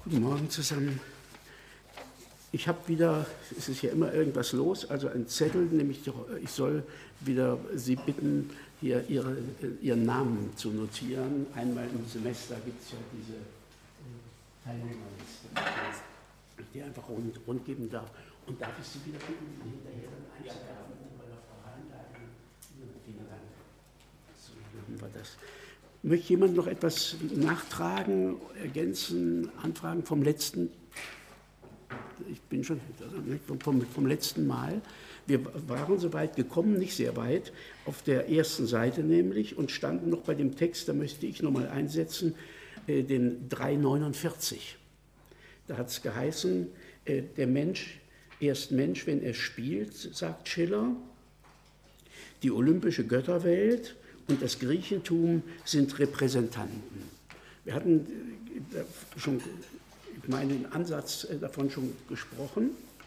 Guten Morgen zusammen. Ich habe wieder, es ist ja immer irgendwas los, also ein Zettel, nämlich ich soll wieder Sie bitten, hier Ihren Namen zu notieren. Einmal im Semester gibt es ja diese Teilnehmerliste, die ich einfach rund geben darf. Und darf ich Sie wieder bitten, hinterher dann einzuwerfen bei der Frau Heinlein? Vielen Dank. So machen wir das. Möchte jemand noch etwas nachtragen, ergänzen, anfragen vom letzten? Ich bin schon vom letzten Mal. Wir waren so weit gekommen, nicht sehr weit, auf der ersten Seite nämlich und standen noch bei dem Text, da möchte ich nochmal einsetzen, den 349. Da hat es geheißen, der Mensch, erst Mensch, wenn er spielt, sagt Schiller, die olympische Götterwelt und das Griechentum sind Repräsentanten. Wir hatten schon, ich meine, den Ansatz davon schon gesprochen,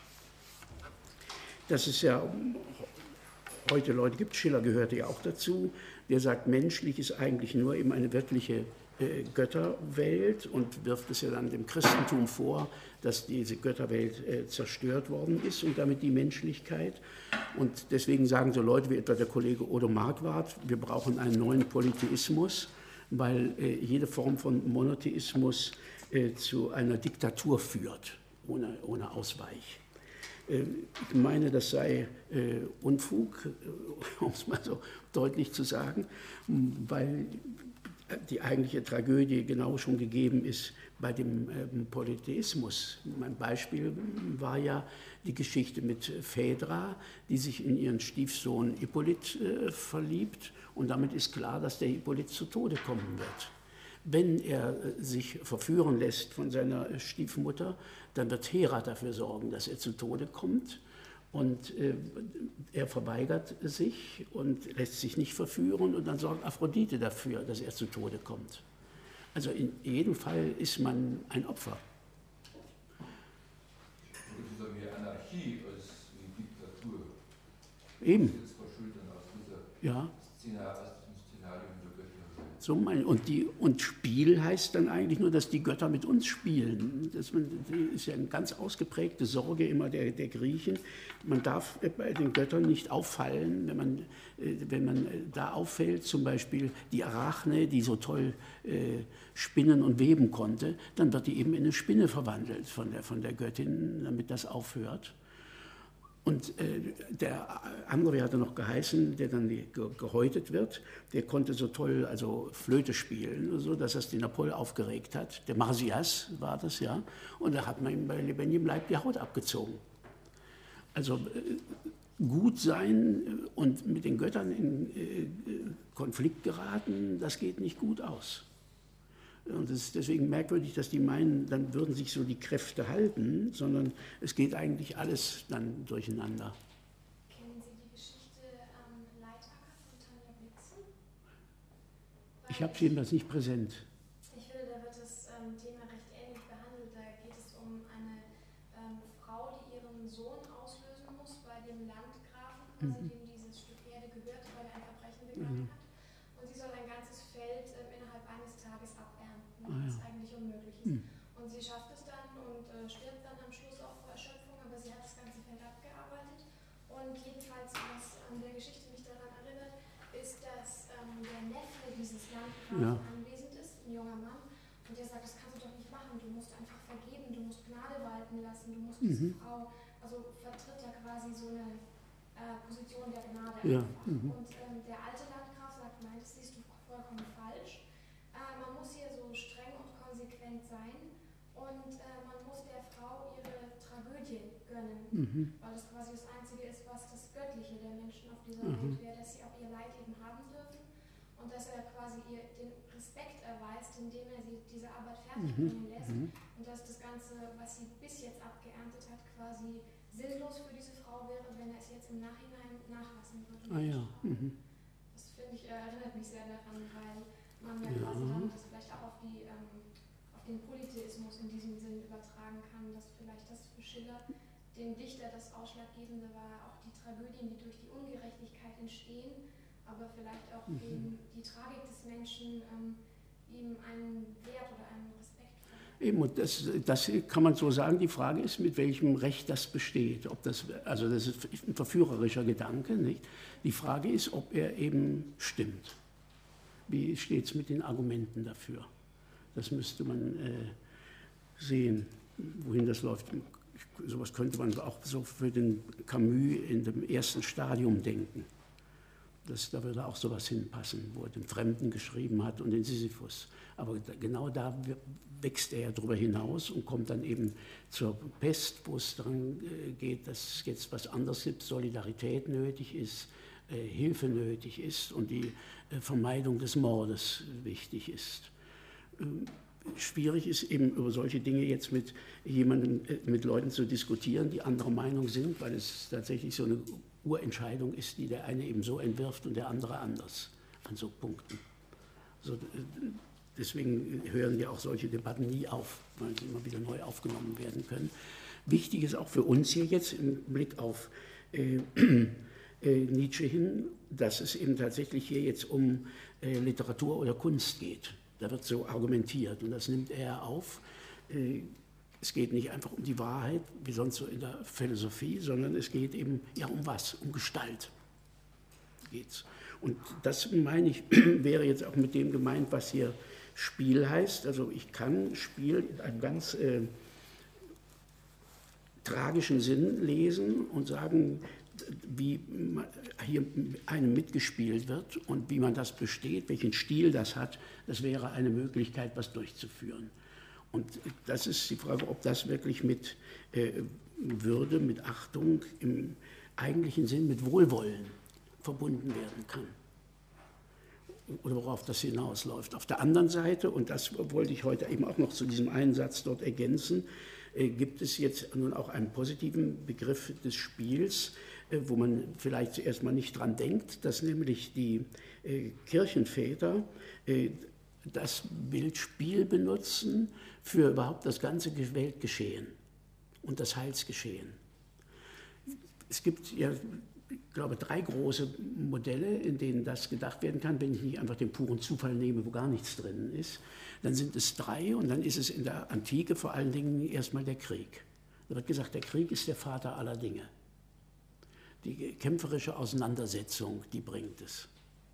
dass es ja heute Leute gibt, Schiller gehörte ja auch dazu, der sagt, menschlich ist eigentlich nur eben eine wirkliche Götterwelt und wirft es ja dann dem Christentum vor, dass diese Götterwelt zerstört worden ist und damit die Menschlichkeit. Und deswegen sagen so Leute wie etwa der Kollege Odo Marquardt, wir brauchen einen neuen Polytheismus, weil jede Form von Monotheismus zu einer Diktatur führt, ohne Ausweich. Ich meine, das sei Unfug, um es mal so deutlich zu sagen, weil die eigentliche Tragödie genau schon gegeben ist bei dem Polytheismus. Mein Beispiel war ja die Geschichte mit Phaedra, die sich in ihren Stiefsohn Hippolyt verliebt und damit ist klar, dass der Hippolyt zu Tode kommen wird. Wenn er sich verführen lässt von seiner Stiefmutter, dann wird Hera dafür sorgen, dass er zu Tode kommt. Und er verweigert sich und lässt sich nicht verführen und dann sorgt Aphrodite dafür, dass er zu Tode kommt. Also in jedem Fall ist man ein Opfer. Das ist ja mehr Anarchie als wie Diktatur. Eben. Das ist verschuldet aus dieser ja. Szenarium der Götter. So und Spiel heißt dann eigentlich nur, dass die Götter mit uns spielen. Das ist ja eine ganz ausgeprägte Sorge immer der Griechen. Man darf bei den Göttern nicht auffallen, wenn man da auffällt, zum Beispiel die Arachne, die so toll spinnen und weben konnte, dann wird die eben in eine Spinne verwandelt von der Göttin, damit das aufhört. Und der andere hatte noch geheißen, der dann gehäutet wird, der konnte so toll also Flöte spielen, so, dass das den Apoll aufgeregt hat. Der Marsyas war das, ja. Und da hat man ihm bei lebendigem Leib die Haut abgezogen. Also gut sein und mit den Göttern in Konflikt geraten, das geht nicht gut aus. Und es ist deswegen merkwürdig, dass die meinen, dann würden sich so die Kräfte halten, sondern es geht eigentlich alles dann durcheinander. Kennen Sie die Geschichte Leitacker von Tanja Blixen? Ich habe sie jedenfalls nicht präsent. Ich finde, da wird das Thema recht ähnlich behandelt. Da geht es um eine Frau, die ihren Sohn auslösen muss bei dem Landgrafen, quasi, dem dieses Stück Erde gehört, weil er ein Verbrechen begangen hat. Und sie soll ein ganzes Feld innerhalb eines Tages abernten, was eigentlich unmöglich ist. Und sie schafft es dann und stirbt dann am Schluss auch vor Erschöpfung, aber sie hat das ganze Feld abgearbeitet. Und jedenfalls, was an der Geschichte mich daran erinnert, ist, dass der Neffe dieses Landgrafen anwesend ist, ein junger Mann, und der sagt, das kannst du doch nicht machen, du musst einfach vergeben, du musst Gnade walten lassen, du musst diese Frau, also vertritt er quasi so eine Position der Gnade einfach. Und der alte Landgraf sagt, nein, das siehst du vollkommen falsch. Man muss hier so streng und konsequent sein und man muss der Frau ihre Tragödie gönnen, weil das quasi das Einzige ist, was das Göttliche der Menschen auf dieser Welt wäre, dass sie auch ihr Leid eben haben dürfen und dass er quasi ihr den Respekt erweist, indem er sie diese Arbeit fertig bringen lässt und dass das Ganze, was sie bis jetzt abgeerntet hat, quasi sinnlos für diese Frau wäre, wenn er es jetzt im Nachhinein nachlassen würde. Das finde ich, erinnert mich sehr daran, weil man ja quasi dann das vielleicht auch auf den Polytheismus in diesem Sinn übertragen kann, dass vielleicht das für Schiller, den Dichter, das Ausschlaggebende war, auch die Tragödien, die durch die Ungerechtigkeit entstehen, aber vielleicht auch eben die Tragik des Menschen ihm einen Wert oder einen Respekt Eben, und das kann man so sagen. Die Frage ist, mit welchem Recht das besteht. Ob das, also das ist ein verführerischer Gedanke, nicht? Die Frage ist, ob er eben stimmt. Wie steht es mit den Argumenten dafür? Das müsste man sehen, wohin das läuft. Sowas könnte man auch so für den Camus in dem ersten Stadium denken. Da würde auch sowas hinpassen, wo er den Fremden geschrieben hat und den Sisyphus. Aber genau da wächst er ja darüber hinaus und kommt dann eben zur Pest, wo es daran geht, dass es jetzt was anderes gibt, Solidarität nötig ist, Hilfe nötig ist und die Vermeidung des Mordes wichtig ist. Schwierig ist eben über solche Dinge jetzt mit Leuten zu diskutieren, die anderer Meinung sind, weil es tatsächlich so eine Urentscheidung ist, die der eine eben so entwirft und der andere anders an so Punkten. So, deswegen hören ja auch solche Debatten nie auf, weil sie immer wieder neu aufgenommen werden können. Wichtig ist auch für uns hier jetzt im Blick auf Nietzsche hin, dass es eben tatsächlich hier jetzt um Literatur oder Kunst geht. Da wird so argumentiert und das nimmt er auf. Es geht nicht einfach um die Wahrheit, wie sonst so in der Philosophie, sondern es geht eben ja um was? Um Gestalt geht's. Und das, meine ich, wäre jetzt auch mit dem gemeint, was hier Spiel heißt. Also ich kann Spiel in einem ganz tragischen Sinn lesen und sagen, wie hier einem mitgespielt wird und wie man das besteht, welchen Stil das hat, das wäre eine Möglichkeit, was durchzuführen. Und das ist die Frage, ob das wirklich mit Würde, mit Achtung, im eigentlichen Sinn, mit Wohlwollen verbunden werden kann. Oder worauf das hinausläuft. Auf der anderen Seite, und das wollte ich heute eben auch noch zu diesem einen Satz dort ergänzen, gibt es jetzt nun auch einen positiven Begriff des Spiels, wo man vielleicht zuerst mal nicht dran denkt, dass nämlich die Kirchenväter das Bild Spiel benutzen für überhaupt das ganze Weltgeschehen und das Heilsgeschehen. Es gibt ja, ich glaube, 3 große Modelle, in denen das gedacht werden kann. Wenn ich nicht einfach den puren Zufall nehme, wo gar nichts drin ist, dann sind es 3 und dann ist es in der Antike vor allen Dingen erstmal der Krieg. Da wird gesagt, der Krieg ist der Vater aller Dinge. Die kämpferische Auseinandersetzung, die bringt es.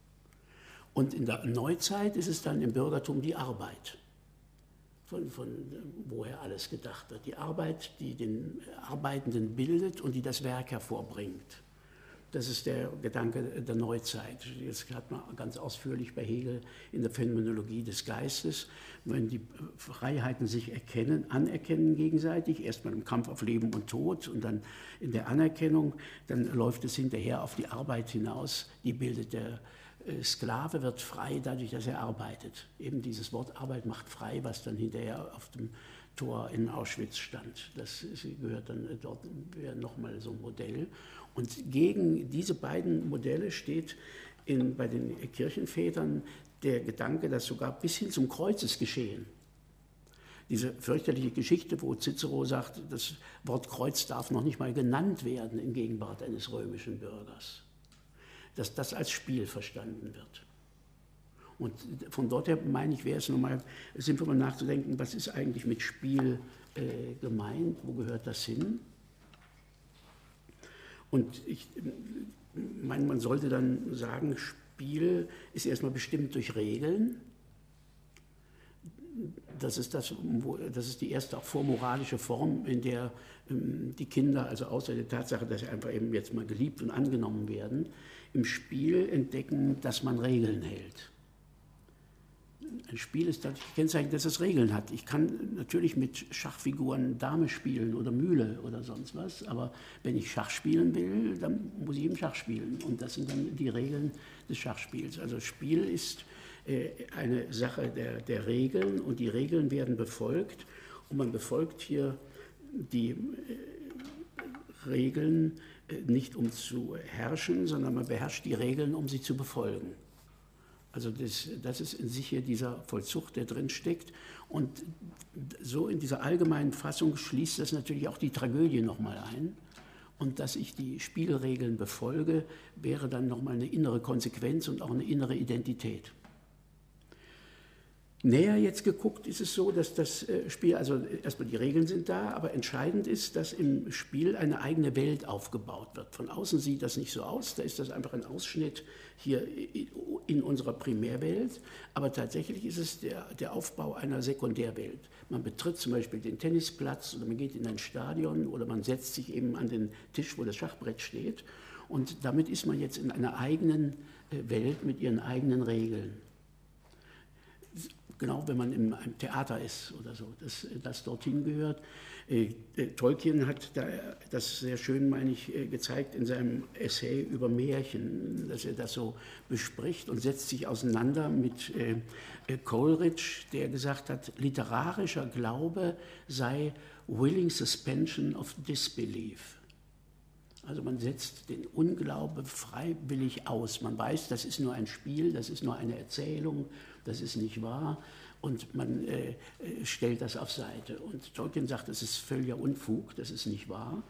Und in der Neuzeit ist es dann im Bürgertum die Arbeit, von woher alles gedacht wird. Die Arbeit, die den Arbeitenden bildet und die das Werk hervorbringt. Das ist der Gedanke der Neuzeit. Jetzt hat man ganz ausführlich bei Hegel in der Phänomenologie des Geistes, wenn die Freiheiten sich anerkennen gegenseitig, erstmal im Kampf auf Leben und Tod und dann in der Anerkennung, dann läuft es hinterher auf die Arbeit hinaus, die bildet der Sklave, wird frei dadurch, dass er arbeitet. Eben dieses Wort Arbeit macht frei, was dann hinterher auf dem Tor in Auschwitz stand. Das gehört dann dort, wäre nochmal so ein Modell. Und gegen diese beiden Modelle steht bei den Kirchenvätern der Gedanke, dass sogar bis hin zum Kreuzesgeschehen, diese fürchterliche Geschichte, wo Cicero sagt, das Wort Kreuz darf noch nicht mal genannt werden in Gegenwart eines römischen Bürgers, dass das als Spiel verstanden wird. Und von dort her, meine ich, wäre es nochmal sinnvoll mal nachzudenken, was ist eigentlich mit Spiel gemeint, wo gehört das hin? Und ich meine, man sollte dann sagen, Spiel ist erstmal bestimmt durch Regeln. Das ist die erste auch vormoralische Form, in der die Kinder, also außer der Tatsache, dass sie einfach eben jetzt mal geliebt und angenommen werden, im Spiel entdecken, dass man Regeln hält. Ein Spiel ist dadurch gekennzeichnet, dass es Regeln hat. Ich kann natürlich mit Schachfiguren Dame spielen oder Mühle oder sonst was, aber wenn ich Schach spielen will, dann muss ich eben Schach spielen. Und das sind dann die Regeln des Schachspiels. Also Spiel ist eine Sache der Regeln und die Regeln werden befolgt. Und man befolgt hier die Regeln nicht um zu herrschen, sondern man beherrscht die Regeln, um sie zu befolgen. Also das ist in sich hier dieser Vollzug, der drin steckt. Und so in dieser allgemeinen Fassung schließt das natürlich auch die Tragödie nochmal ein. Und dass ich die Spielregeln befolge, wäre dann nochmal eine innere Konsequenz und auch eine innere Identität. Näher jetzt geguckt ist es so, dass das Spiel, also erstmal die Regeln sind da, aber entscheidend ist, dass im Spiel eine eigene Welt aufgebaut wird. Von außen sieht das nicht so aus, da ist das einfach ein Ausschnitt hier in unserer Primärwelt, aber tatsächlich ist es der Aufbau einer Sekundärwelt. Man betritt zum Beispiel den Tennisplatz oder man geht in ein Stadion oder man setzt sich eben an den Tisch, wo das Schachbrett steht, und damit ist man jetzt in einer eigenen Welt mit ihren eigenen Regeln. Genau, wenn man in einem Theater ist oder so, das dorthin gehört. Tolkien hat das sehr schön, meine ich, gezeigt in seinem Essay über Märchen, dass er das so bespricht und setzt sich auseinander mit Coleridge, der gesagt hat, literarischer Glaube sei willing suspension of disbelief. Also man setzt den Unglaube freiwillig aus. Man weiß, das ist nur ein Spiel, das ist nur eine Erzählung, das ist nicht wahr, und man stellt das auf Seite. Und Tolkien sagt, das ist völliger Unfug, das ist nicht wahr.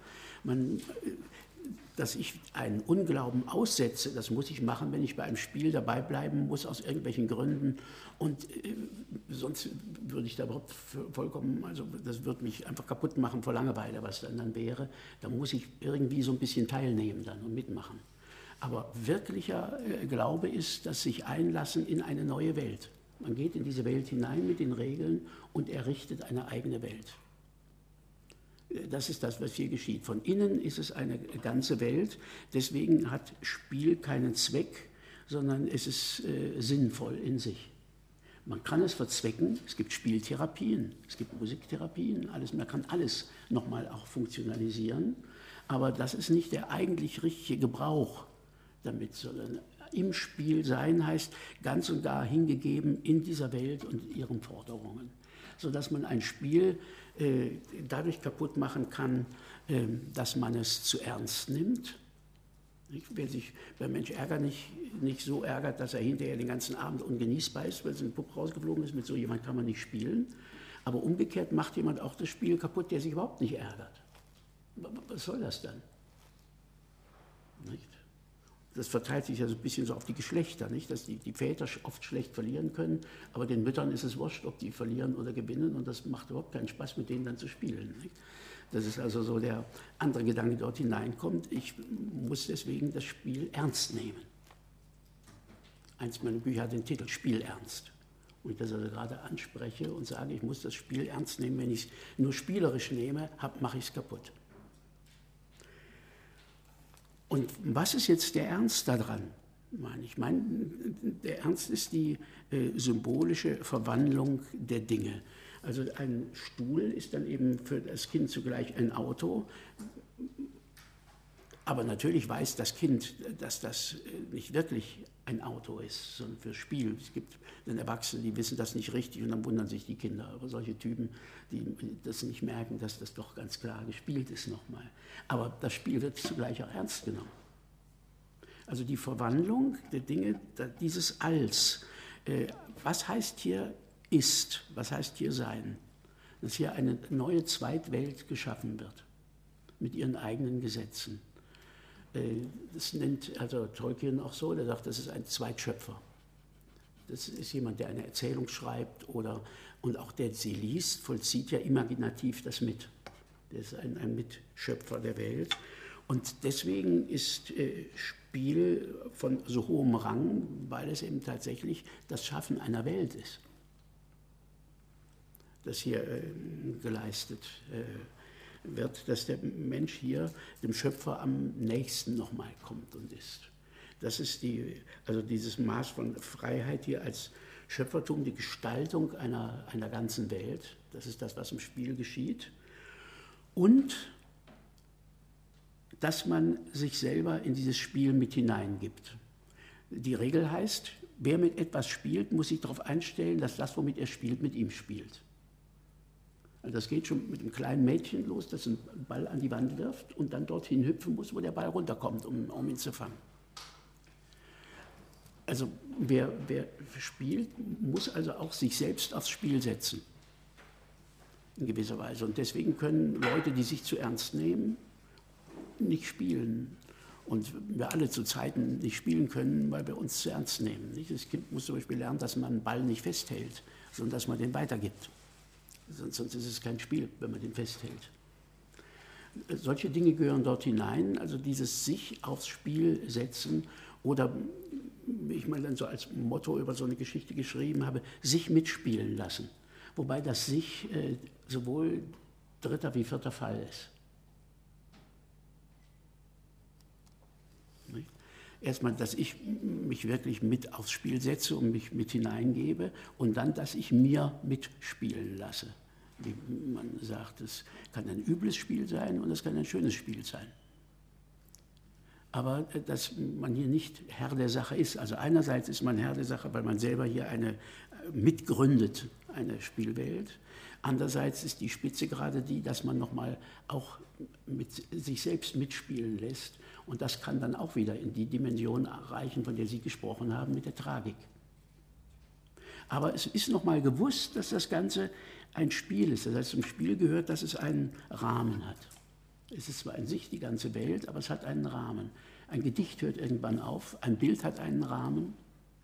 Dass ich einen Unglauben aussetze, das muss ich machen, wenn ich bei einem Spiel dabei bleiben muss, aus irgendwelchen Gründen. Und sonst würde ich da überhaupt vollkommen, also das würde mich einfach kaputt machen vor Langeweile, was dann wäre. Da muss ich irgendwie so ein bisschen teilnehmen dann und mitmachen. Aber wirklicher Glaube ist, dass sich einlassen in eine neue Welt. Man geht in diese Welt hinein mit den Regeln und errichtet eine eigene Welt. Das ist das, was hier geschieht. Von innen ist es eine ganze Welt. Deswegen hat Spiel keinen Zweck, sondern es ist sinnvoll in sich. Man kann es verzwecken. Es gibt Spieltherapien, es gibt Musiktherapien, alles. Man kann alles nochmal auch funktionalisieren. Aber das ist nicht der eigentlich richtige Gebrauch damit, sondern im Spiel sein heißt ganz und gar hingegeben in dieser Welt und ihren Forderungen, sodass man ein Spiel dadurch kaputt machen kann, dass man es zu ernst nimmt. Wer sich beim Mensch Ärger nicht so ärgert, dass er hinterher den ganzen Abend ungenießbar ist, weil sein Pupp rausgeflogen ist, mit so jemand kann man nicht spielen. Aber umgekehrt macht jemand auch das Spiel kaputt, der sich überhaupt nicht ärgert. Was soll das dann? Nicht? Das verteilt sich ja so ein bisschen so auf die Geschlechter, nicht? Dass die Väter oft schlecht verlieren können, aber den Müttern ist es wurscht, ob die verlieren oder gewinnen, und das macht überhaupt keinen Spaß, mit denen dann zu spielen. Nicht? Das ist also so der andere Gedanke, der dort hineinkommt. Ich muss deswegen das Spiel ernst nehmen. Eins meiner Bücher hat den Titel Spiel ernst. Und ich das also gerade anspreche und sage, ich muss das Spiel ernst nehmen. Wenn ich es nur spielerisch nehme, mache ich es kaputt. Und was ist jetzt der Ernst daran? Ich meine, der Ernst ist die symbolische Verwandlung der Dinge. Also ein Stuhl ist dann eben für das Kind zugleich ein Auto. Aber natürlich weiß das Kind, dass das nicht wirklich ein Auto ist, sondern für Spiel. Es gibt dann Erwachsene, die wissen das nicht richtig und dann wundern sich die Kinder. Aber solche Typen, die das nicht merken, dass das doch ganz klar gespielt ist nochmal. Aber das Spiel wird zugleich auch ernst genommen. Also die Verwandlung der Dinge, dieses Als. Was heißt hier ist? Was heißt hier sein? Dass hier eine neue Zweitwelt geschaffen wird, mit ihren eigenen Gesetzen. Das nennt also Tolkien auch so, der sagt, das ist ein Zweitschöpfer. Das ist jemand, der eine Erzählung schreibt und auch der sie liest, vollzieht ja imaginativ das mit. Der ist ein Mitschöpfer der Welt. Und deswegen ist Spiel von so hohem Rang, weil es eben tatsächlich das Schaffen einer Welt ist, das hier geleistet wird, dass der Mensch hier dem Schöpfer am nächsten nochmal kommt und ist. Das ist also dieses Maß von Freiheit hier als Schöpfertum, die Gestaltung einer ganzen Welt. Das ist das, was im Spiel geschieht. Und dass man sich selber in dieses Spiel mit hineingibt. Die Regel heißt, wer mit etwas spielt, muss sich darauf einstellen, dass das, womit er spielt, mit ihm spielt. Also das geht schon mit einem kleinen Mädchen los, das einen Ball an die Wand wirft und dann dorthin hüpfen muss, wo der Ball runterkommt, um ihn zu fangen. Also wer spielt, muss also auch sich selbst aufs Spiel setzen, in gewisser Weise. Und deswegen können Leute, die sich zu ernst nehmen, nicht spielen. Und wir alle zu Zeiten nicht spielen können, weil wir uns zu ernst nehmen. Das Kind muss zum Beispiel lernen, dass man einen Ball nicht festhält sondern dass man den weitergibt. Sonst ist es kein Spiel, wenn man den festhält. Solche Dinge gehören dort hinein, also dieses sich aufs Spiel setzen oder, wie ich mal dann so als Motto über so eine Geschichte geschrieben habe, sich mitspielen lassen. Wobei das sich sowohl dritter wie vierter Fall ist. Erstmal, dass ich mich wirklich mit aufs Spiel setze und mich mit hineingebe und dann, dass ich mir mitspielen lasse. Wie man sagt, es kann ein übles Spiel sein und es kann ein schönes Spiel sein. Aber dass man hier nicht Herr der Sache ist. Also einerseits ist man Herr der Sache, weil man selber hier mitgründet, eine Spielwelt. Andererseits ist die Spitze gerade die, dass man nochmal auch mit sich selbst mitspielen lässt. Und das kann dann auch wieder in die Dimension erreichen, von der Sie gesprochen haben, mit der Tragik. Aber es ist nochmal gewusst, dass das Ganze ein Spiel ist. Das heißt, zum Spiel gehört, dass es einen Rahmen hat. Es ist zwar in sich die ganze Welt, aber es hat einen Rahmen. Ein Gedicht hört irgendwann auf, ein Bild hat einen Rahmen.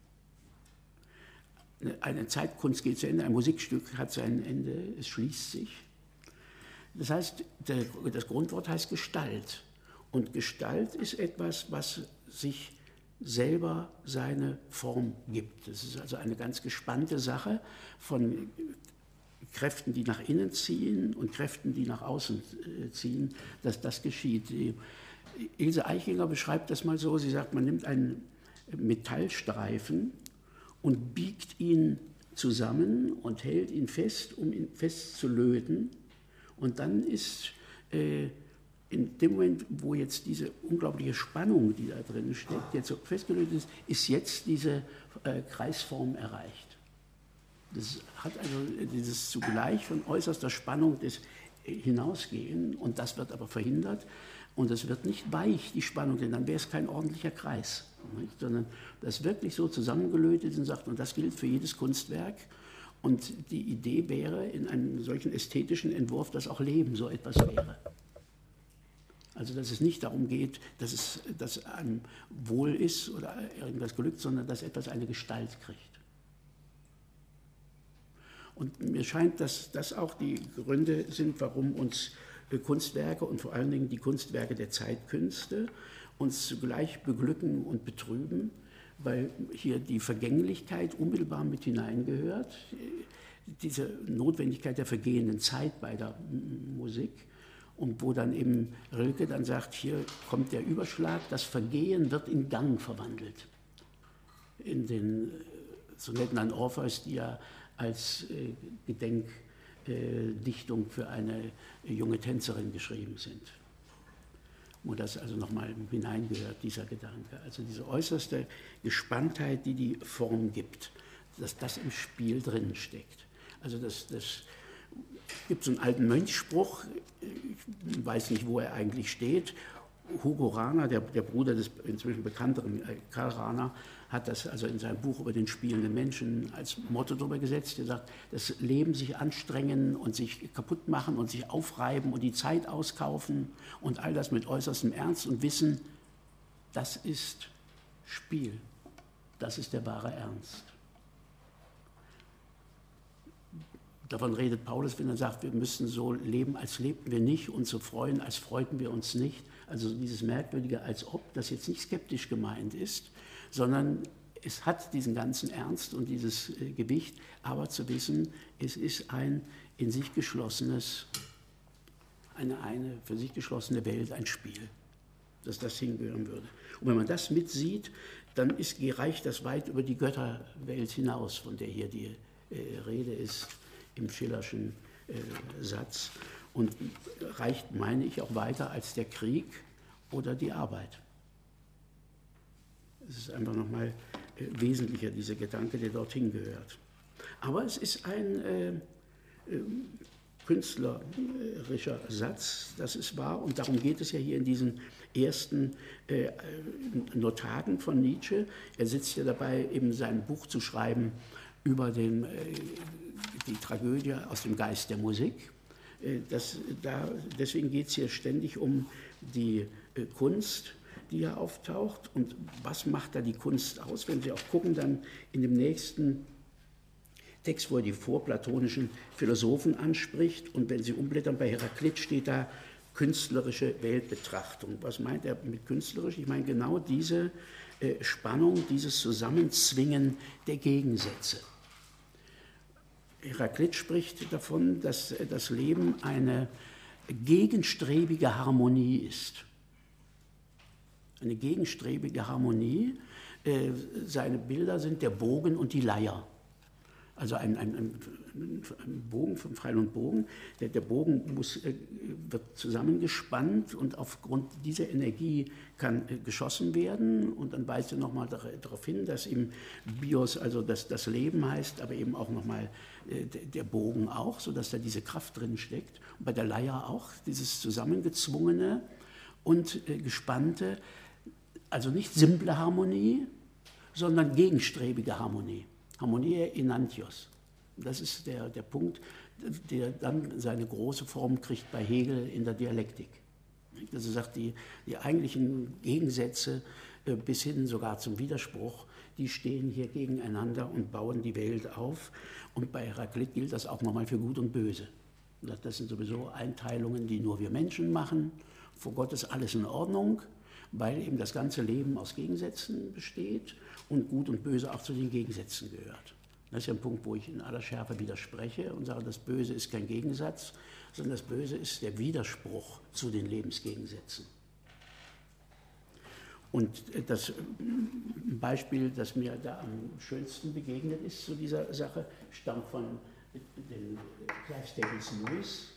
Eine Zeitkunst geht zu Ende, ein Musikstück hat sein Ende, es schließt sich. Das heißt, das Grundwort heißt Gestalt. Und Gestalt ist etwas, was sich selber seine Form gibt. Es ist also eine ganz gespannte Sache von Kräften, die nach innen ziehen und Kräften, die nach außen ziehen, dass das geschieht. Ilse Aichinger beschreibt das mal so, sie sagt, man nimmt einen Metallstreifen und biegt ihn zusammen und hält ihn fest, um ihn festzulöten. Und dann ist in dem Moment, wo jetzt diese unglaubliche Spannung, die da drin steckt, jetzt so festgelötet ist jetzt diese Kreisform erreicht. Das hat also dieses zugleich von äußerster Spannung des Hinausgehen und das wird aber verhindert und es wird nicht weich, die Spannung, denn dann wäre es kein ordentlicher Kreis, nicht? Sondern das wirklich so zusammengelötet und sagt, und das gilt für jedes Kunstwerk und die Idee wäre in einem solchen ästhetischen Entwurf, dass auch Leben so etwas wäre. Also dass es nicht darum geht, dass einem wohl ist oder irgendwas glückt, sondern dass etwas eine Gestalt kriegt. Und mir scheint, dass das auch die Gründe sind, warum uns Kunstwerke und vor allen Dingen die Kunstwerke der Zeitkünste uns zugleich beglücken und betrüben, weil hier die Vergänglichkeit unmittelbar mit hineingehört, diese Notwendigkeit der vergehenden Zeit bei der Musik. Und wo dann eben Rilke dann sagt, hier kommt der Überschlag, das Vergehen wird in Gang verwandelt. In den Sonetten an Orpheus, die ja als Gedenkdichtung für eine junge Tänzerin geschrieben sind. Wo das also nochmal hineingehört, dieser Gedanke. Also diese äußerste Gespanntheit, die die Form gibt, dass das im Spiel drin steckt. Also das gibt so einen alten Mönchspruch, ich weiß nicht, wo er eigentlich steht. Hugo Rahner, der Bruder des inzwischen bekannteren Karl Rahner, hat das also in seinem Buch über den spielenden Menschen als Motto drüber gesetzt. Er sagt, das Leben sich anstrengen und sich kaputt machen und sich aufreiben und die Zeit auskaufen und all das mit äußerstem Ernst und Wissen, das ist Spiel. Das ist der wahre Ernst. Davon redet Paulus, wenn er sagt, wir müssen so leben, als lebten wir nicht und so freuen, als freuten wir uns nicht. Also dieses merkwürdige als ob, das jetzt nicht skeptisch gemeint ist, sondern es hat diesen ganzen Ernst und dieses Gewicht, aber zu wissen, es ist ein in sich geschlossenes, eine für sich geschlossene Welt, ein Spiel, dass das hingehören würde. Und wenn man das mitsieht, dann reicht das weit über die Götterwelt hinaus, von der hier die Rede ist im Schillerschen Satz und reicht, meine ich, auch weiter als der Krieg oder die Arbeit. Es ist einfach nochmal wesentlicher, dieser Gedanke, der dorthin gehört. Aber es ist ein künstlerischer Satz, das ist wahr, und darum geht es ja hier in diesen ersten Notaten von Nietzsche. Er sitzt ja dabei, eben sein Buch zu schreiben über die Tragödie aus dem Geist der Musik. Deswegen geht es hier ständig um die Kunst, die hier auftaucht. Und was macht da die Kunst aus? Wenn Sie auch gucken, dann in dem nächsten Text, wo er die vorplatonischen Philosophen anspricht. Und wenn Sie umblättern, bei Heraklit steht da künstlerische Weltbetrachtung. Was meint er mit künstlerisch? Ich meine genau diese Spannung, dieses Zusammenzwingen der Gegensätze. Heraklit spricht davon, dass das Leben eine gegenstrebige Harmonie ist. Eine gegenstrebige Harmonie. Seine Bilder sind der Bogen und die Leier. Also ein Bogen vom Pfeil und Bogen. Der Bogen wird zusammengespannt und aufgrund dieser Energie kann geschossen werden. Und dann weist er nochmal darauf hin, dass im Bios also das Leben heißt, aber eben auch nochmal der Bogen auch, sodass da diese Kraft drin steckt. Und bei der Leier auch dieses zusammengezwungene und gespannte, also nicht simple Harmonie, sondern gegenstrebige Harmonie. Harmonie enantios. Das ist der Punkt, der dann seine große Form kriegt bei Hegel in der Dialektik. Also sagt, die eigentlichen Gegensätze bis hin sogar zum Widerspruch, die stehen hier gegeneinander und bauen die Welt auf. Und bei Heraklit gilt das auch nochmal für Gut und Böse. Das sind sowieso Einteilungen, die nur wir Menschen machen. Vor Gott ist alles in Ordnung, weil eben das ganze Leben aus Gegensätzen besteht und Gut und Böse auch zu den Gegensätzen gehört. Das ist ja ein Punkt, wo ich in aller Schärfe widerspreche und sage, das Böse ist kein Gegensatz, sondern das Böse ist der Widerspruch zu den Lebensgegensätzen. Und das Beispiel, das mir da am schönsten begegnet ist zu dieser Sache, stammt von dem Clive Staples Lewis.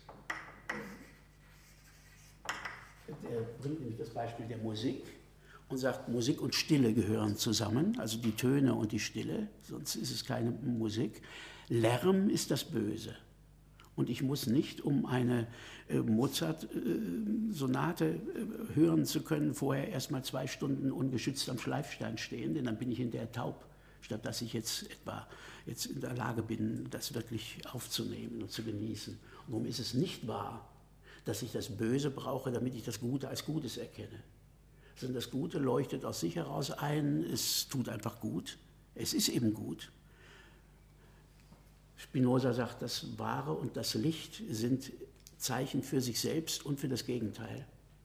Der bringt nämlich das Beispiel der Musik und sagt, Musik und Stille gehören zusammen, also die Töne und die Stille, sonst ist es keine Musik. Lärm ist das Böse. Und ich muss nicht, um eine Mozart-Sonate hören zu können, vorher erst mal 2 Stunden ungeschützt am Schleifstein stehen, denn dann bin ich hinterher taub, statt dass ich jetzt in der Lage bin, das wirklich aufzunehmen und zu genießen. Und warum ist es nicht wahr, dass ich das Böse brauche, damit ich das Gute als Gutes erkenne? Sondern das Gute leuchtet aus sich heraus ein, es tut einfach gut, es ist eben gut. Spinoza sagt, das Wahre und das Licht sind Zeichen für sich selbst und für das Gegenteil.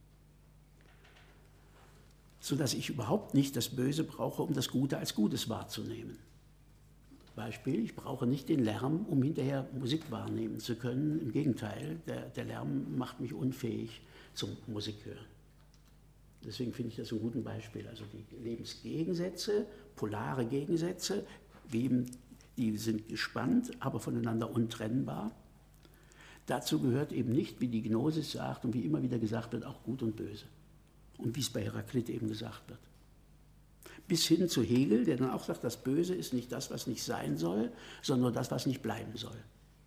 Sodass ich überhaupt nicht das Böse brauche, um das Gute als Gutes wahrzunehmen. Beispiel, ich brauche nicht den Lärm, um hinterher Musik wahrnehmen zu können. Im Gegenteil, der Lärm macht mich unfähig zum Musikhören. Deswegen finde ich das ein gutes Beispiel. Also die Lebensgegensätze, polare Gegensätze, die sind gespannt, aber voneinander untrennbar. Dazu gehört eben nicht, wie die Gnosis sagt und wie immer wieder gesagt wird, auch Gut und Böse. Und wie es bei Heraklit eben gesagt wird. Bis hin zu Hegel, der dann auch sagt, das Böse ist nicht das, was nicht sein soll, sondern das, was nicht bleiben soll.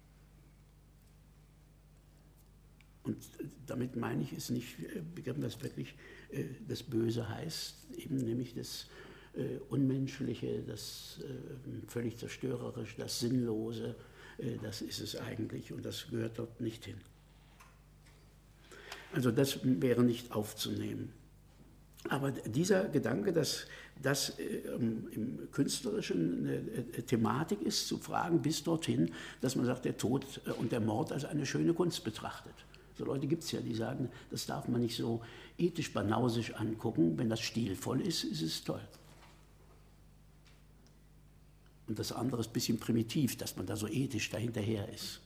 Und damit meine ich, ist nicht begriffen, was wirklich das Böse heißt, eben nämlich das Unmenschliche, das völlig Zerstörerische, das Sinnlose, das ist es eigentlich und das gehört dort nicht hin. Also das wäre nicht aufzunehmen. Aber dieser Gedanke, dass das im Künstlerischen eine Thematik ist, zu fragen bis dorthin, dass man sagt, der Tod und der Mord als eine schöne Kunst betrachtet. So Leute gibt es ja, die sagen, das darf man nicht so ethisch banausisch angucken. Wenn das stilvoll ist, ist es toll. Und das andere ist ein bisschen primitiv, dass man da so ethisch dahinterher ist.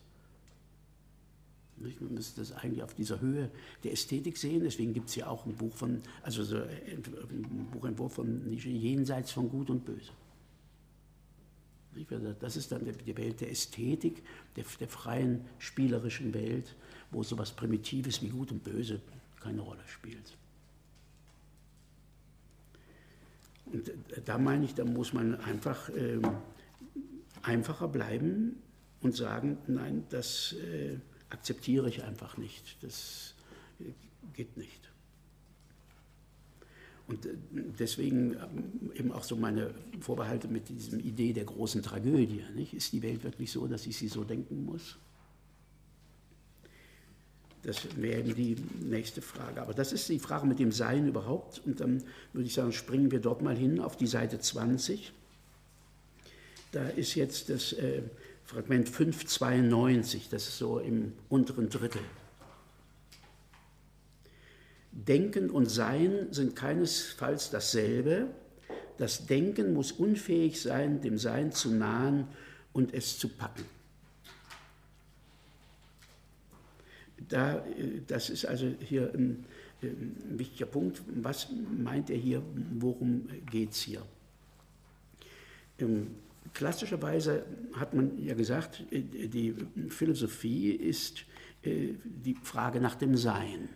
Man müsste das eigentlich auf dieser Höhe der Ästhetik sehen. Deswegen gibt es ja auch ein Buch ein Buchentwurf von Nietzsche, Jenseits von Gut und Böse. Das ist dann die Welt der Ästhetik, der freien, spielerischen Welt, wo so etwas Primitives wie Gut und Böse keine Rolle spielt. Und da meine ich, da muss man einfach einfacher bleiben und sagen, nein, das akzeptiere ich einfach nicht, das geht nicht. Und deswegen eben auch so meine Vorbehalte mit dieser Idee der großen Tragödie. Nicht? Ist die Welt wirklich so, dass ich sie so denken muss? Das wäre eben die nächste Frage. Aber das ist die Frage mit dem Sein überhaupt. Und dann würde ich sagen, springen wir dort mal hin auf die Seite 20. Da ist jetzt das Fragment 592, das ist so im unteren Drittel. Denken und Sein sind keinesfalls dasselbe. Das Denken muss unfähig sein, dem Sein zu nahen und es zu packen. Das ist also hier ein wichtiger Punkt. Was meint er hier? Worum geht es hier? Klassischerweise hat man ja gesagt, die Philosophie ist die Frage nach dem Sein.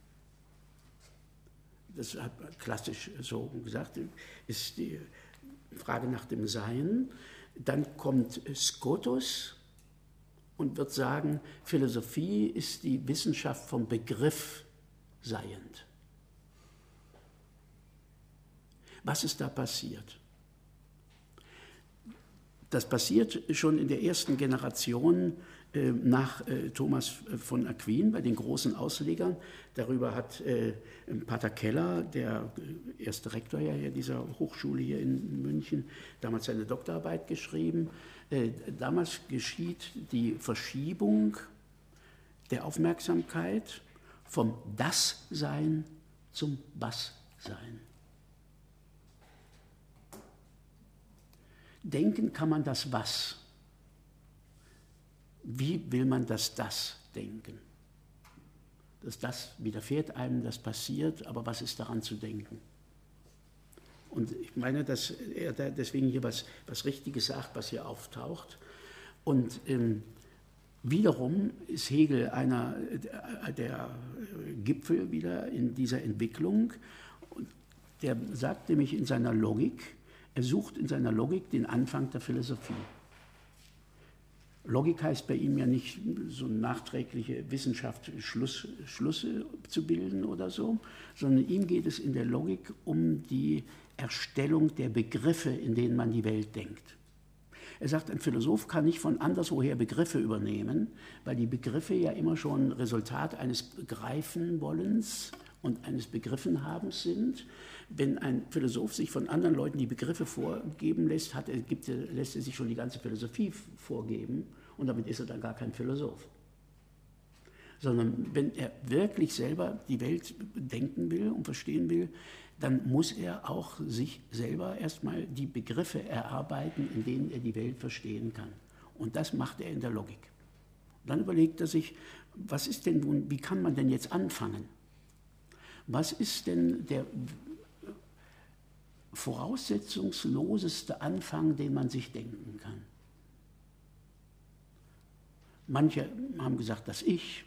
Das hat man klassisch so gesagt, ist die Frage nach dem Sein. Dann kommt Scotus und wird sagen, Philosophie ist die Wissenschaft vom Begriff seiend. Was ist da passiert? Das passiert schon in der ersten Generation nach Thomas von Aquin, bei den großen Auslegern. Darüber hat Pater Keller, der erste Rektor ja dieser Hochschule hier in München, damals seine Doktorarbeit geschrieben. Damals geschieht die Verschiebung der Aufmerksamkeit vom Das-Sein zum Was-Sein. Denken kann man das Was. Wie will man das denken? Das widerfährt einem, das passiert, aber was ist daran zu denken? Und ich meine, dass er da deswegen hier was Richtiges sagt, was hier auftaucht. Und wiederum ist Hegel einer der Gipfel wieder in dieser Entwicklung. Und der sagt nämlich in seiner Logik, er sucht in seiner Logik den Anfang der Philosophie. Logik heißt bei ihm ja nicht so nachträgliche Wissenschaft, Schlüsse zu bilden oder so, sondern ihm geht es in der Logik um die Erstellung der Begriffe, in denen man die Welt denkt. Er sagt, ein Philosoph kann nicht von anderswoher Begriffe übernehmen, weil die Begriffe ja immer schon Resultat eines Begreifenwollens und eines Begriffenhabens sind. Wenn ein Philosoph sich von anderen Leuten die Begriffe vorgeben lässt, lässt er sich schon die ganze Philosophie vorgeben und damit ist er dann gar kein Philosoph. Sondern wenn er wirklich selber die Welt denken will und verstehen will, dann muss er auch sich selber erstmal die Begriffe erarbeiten, in denen er die Welt verstehen kann. Und das macht er in der Logik. Dann überlegt er sich, was ist denn nun, wie kann man denn jetzt anfangen? Was ist denn der voraussetzungsloseste Anfang, den man sich denken kann? Manche haben gesagt, das Ich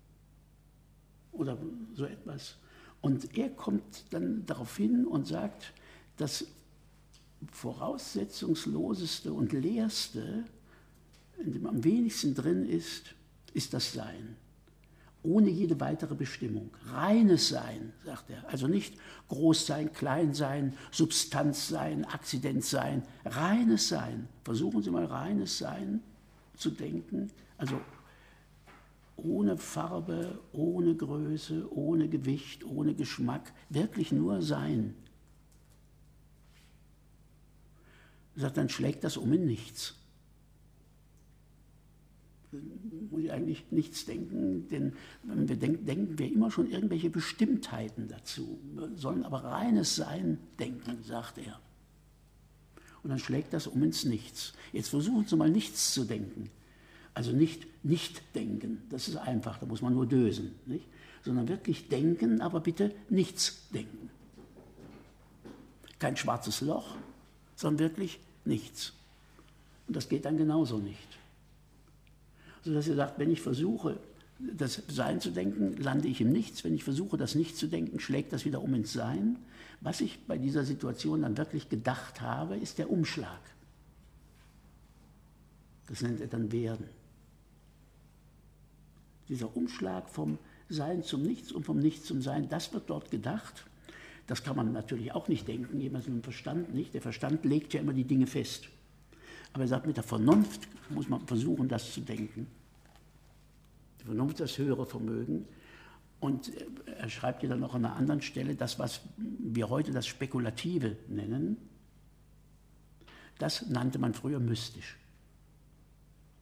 oder so etwas. Und er kommt dann darauf hin und sagt, das voraussetzungsloseste und leerste, in dem am wenigsten drin ist, ist das Sein. Ohne jede weitere Bestimmung. Reines Sein, sagt er. Also nicht Großsein, Kleinsein, Substanzsein, Akzidenzsein. Reines Sein. Versuchen Sie mal, reines Sein zu denken. Also ohne Farbe, ohne Größe, ohne Gewicht, ohne Geschmack. Wirklich nur Sein. Er sagt, dann schlägt das um in nichts. Muss ich eigentlich nichts denken, denn wenn wir denken wir immer schon irgendwelche Bestimmtheiten dazu. Wir sollen aber reines Sein denken, sagt er. Und dann schlägt das um ins Nichts. Jetzt versuchen Sie mal nichts zu denken. Also nicht denken, das ist einfach, da muss man nur dösen. Nicht? Sondern wirklich denken, aber bitte nichts denken. Kein schwarzes Loch, sondern wirklich nichts. Und das geht dann genauso nicht. Sodass er sagt, wenn ich versuche, das Sein zu denken, lande ich im Nichts. Wenn ich versuche, das Nicht zu denken, schlägt das wieder um ins Sein. Was ich bei dieser Situation dann wirklich gedacht habe, ist der Umschlag. Das nennt er dann Werden. Dieser Umschlag vom Sein zum Nichts und vom Nichts zum Sein, das wird dort gedacht. Das kann man natürlich auch nicht denken, jemals mit dem Verstand nicht. Der Verstand legt ja immer die Dinge fest. Aber er sagt, mit der Vernunft muss man versuchen, das zu denken. Die Vernunft ist das höhere Vermögen. Und er schreibt ja dann noch an einer anderen Stelle, das, was wir heute das Spekulative nennen, das nannte man früher mystisch.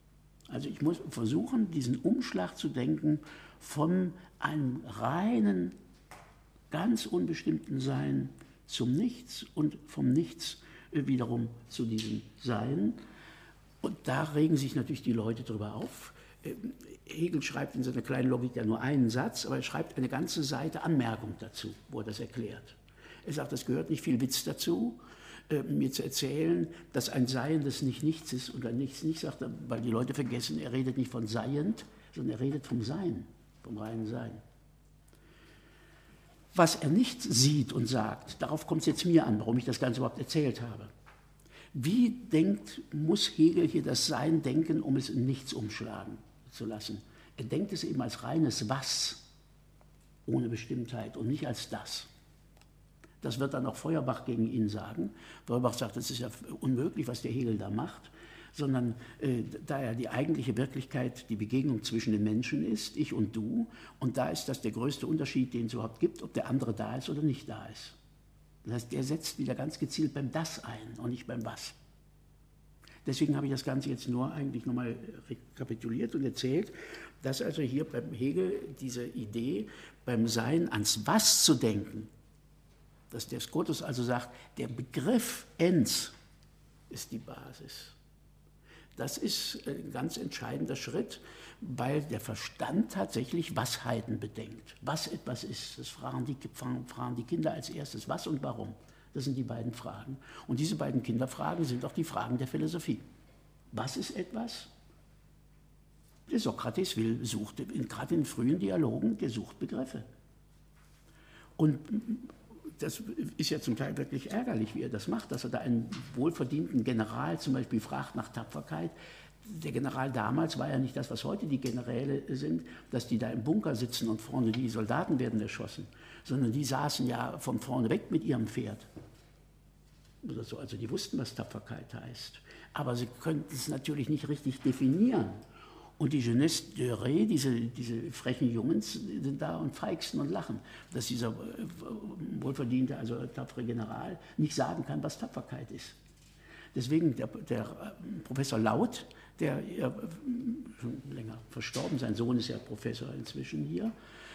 Also ich muss versuchen, diesen Umschlag zu denken von einem reinen, ganz unbestimmten Sein zum Nichts und vom Nichts wiederum zu diesem Sein. Und da regen sich natürlich die Leute drüber auf. Hegel schreibt in seiner kleinen Logik ja nur einen Satz, aber er schreibt eine ganze Seite Anmerkung dazu, wo er das erklärt. Er sagt, es gehört nicht viel Witz dazu, mir zu erzählen, dass ein Sein, das nicht nichts ist oder nichts nicht, sagt er, weil die Leute vergessen, er redet nicht von Seiend, sondern er redet vom Sein, vom reinen Sein. Was er nicht sieht und sagt, darauf kommt es jetzt mir an, warum ich das Ganze überhaupt erzählt habe. Wie muss Hegel hier das Sein denken, um es in nichts umschlagen zu lassen? Er denkt es eben als reines Was, ohne Bestimmtheit und nicht als das. Das wird dann auch Feuerbach gegen ihn sagen. Feuerbach sagt, das ist ja unmöglich, was der Hegel da macht, sondern da ja die eigentliche Wirklichkeit die Begegnung zwischen den Menschen ist, ich und du, und da ist das der größte Unterschied, den es überhaupt gibt, ob der andere da ist oder nicht da ist. Das heißt, er setzt wieder ganz gezielt beim Das ein und nicht beim Was. Deswegen habe ich das Ganze jetzt nur eigentlich nochmal rekapituliert und erzählt, dass also hier beim Hegel diese Idee, beim Sein ans Was zu denken, dass der Scotus also sagt, der Begriff Ens ist die Basis. Das ist ein ganz entscheidender Schritt, weil der Verstand tatsächlich Washeiten bedenkt. Was etwas ist, das fragen die Kinder als erstes. Was und warum? Das sind die beiden Fragen. Und diese beiden Kinderfragen sind auch die Fragen der Philosophie. Was ist etwas? Der Sokrates sucht, gerade in frühen Dialogen, der sucht Begriffe. Und das ist ja zum Teil wirklich ärgerlich, wie er das macht, dass er da einen wohlverdienten General zum Beispiel fragt nach Tapferkeit. Der General damals war ja nicht das, was heute die Generäle sind, dass die da im Bunker sitzen und vorne die Soldaten werden erschossen, sondern die saßen ja von vorne weg mit ihrem Pferd. Oder so. Also die wussten, was Tapferkeit heißt. Aber sie könnten es natürlich nicht richtig definieren. Und die Jeunesse de Ré, diese frechen Jungs, sind da und feixen und lachen, dass dieser wohlverdiente, also tapfere General nicht sagen kann, was Tapferkeit ist. Deswegen der Professor Laut, der schon länger verstorben, sein Sohn ist ja Professor inzwischen hier,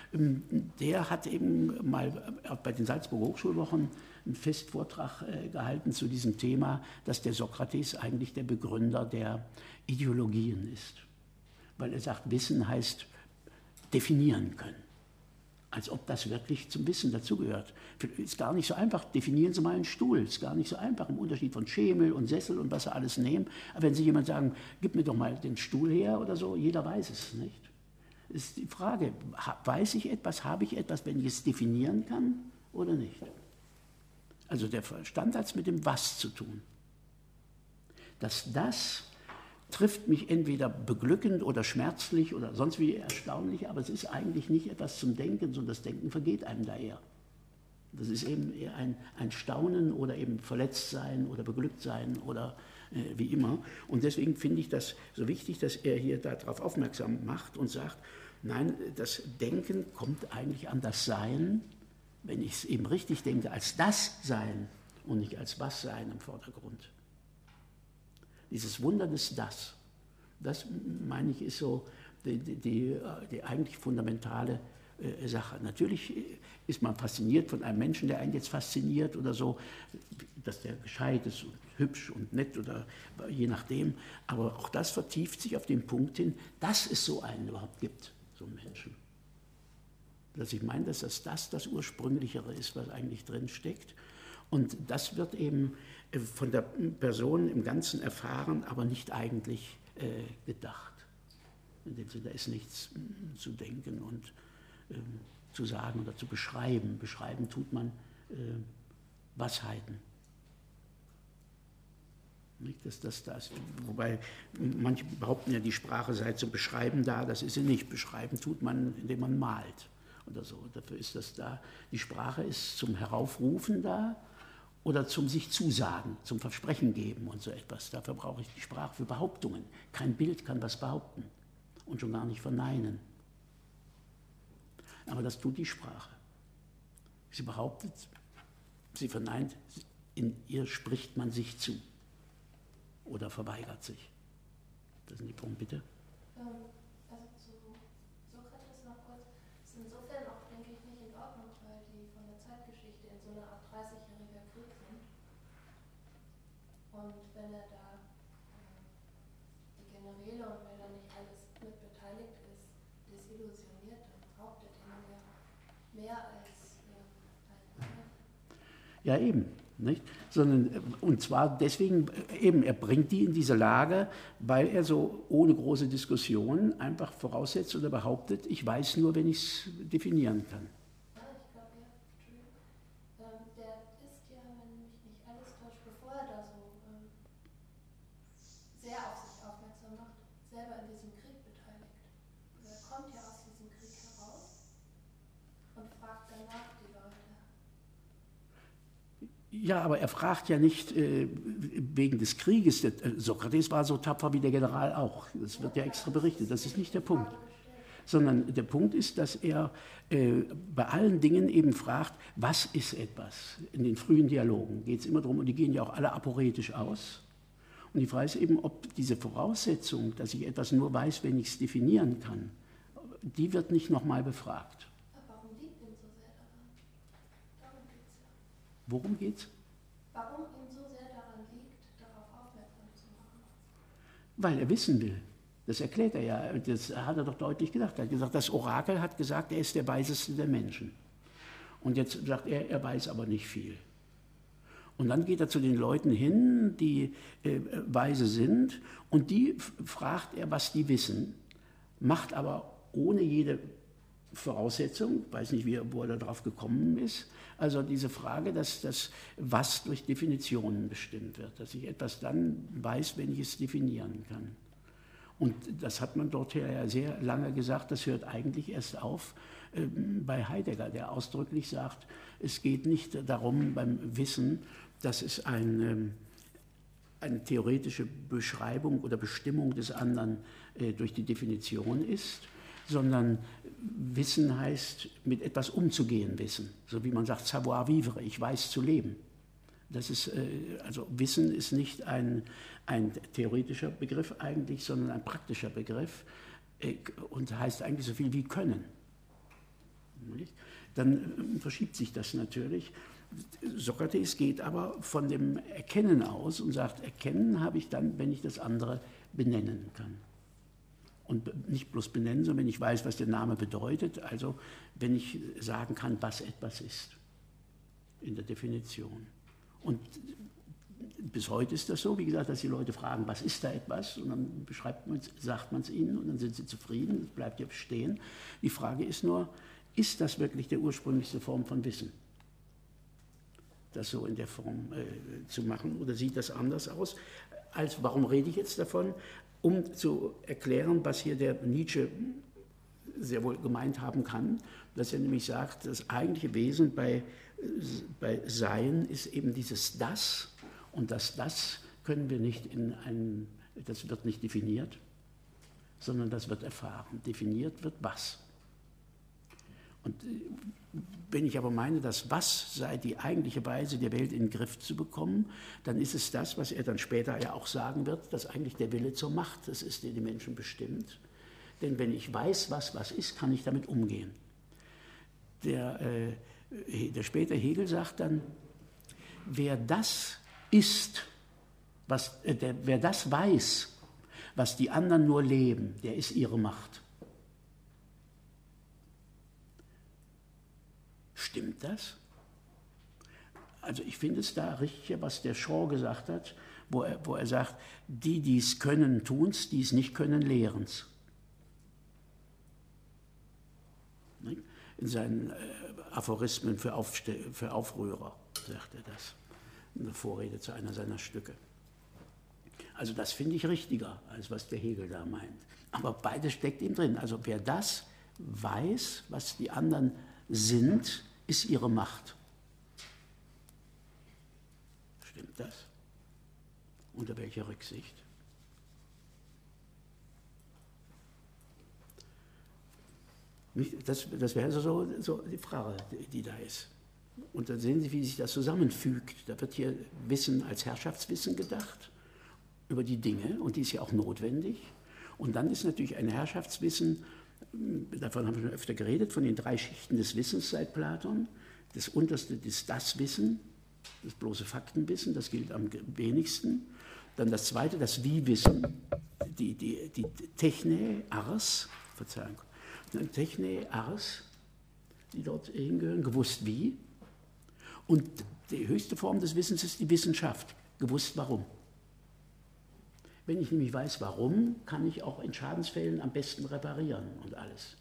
der hat eben mal bei den Salzburger Hochschulwochen einen Festvortrag gehalten zu diesem Thema, dass der Sokrates eigentlich der Begründer der Ideologien ist. Weil er sagt, Wissen heißt definieren können. Als ob das wirklich zum Wissen dazugehört. Ist gar nicht so einfach. Definieren Sie mal einen Stuhl. Ist gar nicht so einfach im Unterschied von Schemel und Sessel und was Sie alles nehmen. Aber wenn Sie jemand sagen, gib mir doch mal den Stuhl her oder so, jeder weiß es nicht. Ist die Frage, weiß ich etwas, habe ich etwas, wenn ich es definieren kann oder nicht? Also der Verstand hat es mit dem Was zu tun. Dass das trifft mich entweder beglückend oder schmerzlich oder sonst wie erstaunlich, aber es ist eigentlich nicht etwas zum Denken, sondern das Denken vergeht einem da eher. Das ist eben eher ein Staunen oder eben verletzt sein oder beglückt sein oder wie immer. Und deswegen finde ich das so wichtig, dass er hier darauf aufmerksam macht und sagt, nein, das Denken kommt eigentlich an das Sein, wenn ich es eben richtig denke, als das Sein und nicht als was Sein im Vordergrund. Dieses Wunder des das meine ich, ist so die eigentlich fundamentale Sache. Natürlich ist man fasziniert von einem Menschen, der einen jetzt fasziniert oder so, dass der gescheit ist und hübsch und nett oder je nachdem. Aber auch das vertieft sich auf den Punkt hin, dass es so einen überhaupt gibt, so einen Menschen. Dass ich meine, dass das Ursprünglichere ist, was eigentlich drin steckt. Und das wird eben von der Person im Ganzen erfahren, aber nicht eigentlich gedacht. In dem Sinne, da ist nichts zu denken und zu sagen oder zu beschreiben. Beschreiben tut man Washeiten. Nicht, wobei manche behaupten ja, die Sprache sei zum Beschreiben da, das ist sie nicht. Beschreiben tut man, indem man malt oder so. Dafür ist das da. Die Sprache ist zum Heraufrufen da oder zum sich zusagen, zum Versprechen geben und so etwas. Dafür brauche ich die Sprache für Behauptungen. Kein Bild kann was behaupten und schon gar nicht verneinen. Aber das tut die Sprache. Sie behauptet, sie verneint, in ihr spricht man sich zu oder verweigert sich. Das sind die Punkte, bitte. Also zu Sokrates noch kurz, ist insofern auch, denke ich, nicht in Ordnung, weil die von der Zeitgeschichte in so einer Art 30-jähriger Krieg sind. Und wenn er da die Generäle und wenn da nicht alles mit beteiligt ist, desillusioniert, dann raubt er denen ja mehr als ein Angriff. Ja, eben. Nicht? Und zwar deswegen, eben, er bringt die in diese Lage, weil er so ohne große Diskussion einfach voraussetzt oder behauptet, ich weiß nur, wenn ich es definieren kann. Ja, ich glaube, ja, Entschuldigung. Der ist ja, wenn mich nicht alles täuscht, bevor er da so sehr auf sich aufmerksam macht, selber in diesem Krieg beteiligt. Er kommt ja aus diesem Krieg heraus und fragt danach die Leute. Ja, aber er fragt ja nicht wegen des Krieges. Sokrates war so tapfer wie der General auch. Das wird ja extra berichtet. Das ist nicht der Punkt. Sondern der Punkt ist, dass er bei allen Dingen eben fragt, was ist etwas? In den frühen Dialogen geht es immer darum, und die gehen ja auch alle aporetisch aus. Und die Frage ist eben, ob diese Voraussetzung, dass ich etwas nur weiß, wenn ich es definieren kann, die wird nicht nochmal befragt. Warum liegt ihm so sehr daran? Darum geht es ja. Worum geht's? Warum ihm so sehr daran liegt, darauf aufmerksam zu machen? Weil er wissen will. Das erklärt er ja. Das hat er doch deutlich gesagt. Er hat gesagt, das Orakel hat gesagt, er ist der Weiseste der Menschen. Und jetzt sagt er, er weiß aber nicht viel. Und dann geht er zu den Leuten hin, die weise sind, und die fragt er, was die wissen, macht aber ohne jede Voraussetzung, weiß nicht, wo er darauf gekommen ist, also diese Frage, dass das Was durch Definitionen bestimmt wird, dass ich etwas dann weiß, wenn ich es definieren kann. Und das hat man dort ja sehr lange gesagt, das hört eigentlich erst auf bei Heidegger, der ausdrücklich sagt, es geht nicht darum beim Wissen, dass es eine theoretische Beschreibung oder Bestimmung des anderen durch die Definition ist, sondern Wissen heißt, mit etwas umzugehen wissen. So wie man sagt, savoir vivre, ich weiß zu leben. Das ist, also Wissen ist nicht ein theoretischer Begriff eigentlich, sondern ein praktischer Begriff und heißt eigentlich so viel wie können. Dann verschiebt sich das natürlich. Sokrates geht aber von dem Erkennen aus und sagt, Erkennen habe ich dann, wenn ich das andere benennen kann. Und nicht bloß benennen, sondern wenn ich weiß, was der Name bedeutet, also wenn ich sagen kann, was etwas ist, in der Definition. Und bis heute ist das so, wie gesagt, dass die Leute fragen, was ist da etwas? Und dann sagt man es ihnen und dann sind sie zufrieden, es bleibt ja bestehen. Die Frage ist nur, ist das wirklich die ursprünglichste Form von Wissen? Das so in der Form zu machen, oder sieht das anders aus? Warum rede ich jetzt davon? Um zu erklären, was hier der Nietzsche sehr wohl gemeint haben kann, dass er nämlich sagt, das eigentliche Wesen bei Sein ist eben dieses Das, und das können wir nicht das wird nicht definiert, sondern das wird erfahren. Definiert wird was. Und wenn ich aber meine, dass was sei die eigentliche Weise, der Welt in den Griff zu bekommen, dann ist es das, was er dann später ja auch sagen wird, dass eigentlich der Wille zur Macht das ist, der die Menschen bestimmt. Denn wenn ich weiß, was ist, kann ich damit umgehen. Der später Hegel sagt dann, wer das ist, wer das weiß, was die anderen nur leben, der ist ihre Macht. Stimmt das? Also ich finde es da richtig, was der Shaw gesagt hat, wo er sagt, die es können, tun es, die es nicht können, lehren es. In seinen Aphorismen für Aufrührer sagt er das, in der Vorrede zu einer seiner Stücke. Also das finde ich richtiger, als was der Hegel da meint. Aber beides steckt ihm drin. Also wer das weiß, was die anderen sind, ist ihre Macht. Stimmt das? Unter welcher Rücksicht? Das wäre so die Frage, die da ist. Und dann sehen Sie, wie sich das zusammenfügt. Da wird hier Wissen als Herrschaftswissen gedacht, über die Dinge, und die ist ja auch notwendig. Und dann ist natürlich ein Herrschaftswissen, davon haben wir schon öfter geredet, von den 3 Schichten des Wissens seit Platon. Das unterste ist das Wissen, das bloße Faktenwissen, das gilt am wenigsten. Dann das zweite, das Wie-Wissen, die Techne, Ars, Verzeihung, Techne, Ars, die dort hingehören, gewusst wie. Und die höchste Form des Wissens ist die Wissenschaft, gewusst warum. Wenn ich nämlich weiß, warum, kann ich auch in Schadensfällen am besten reparieren und alles.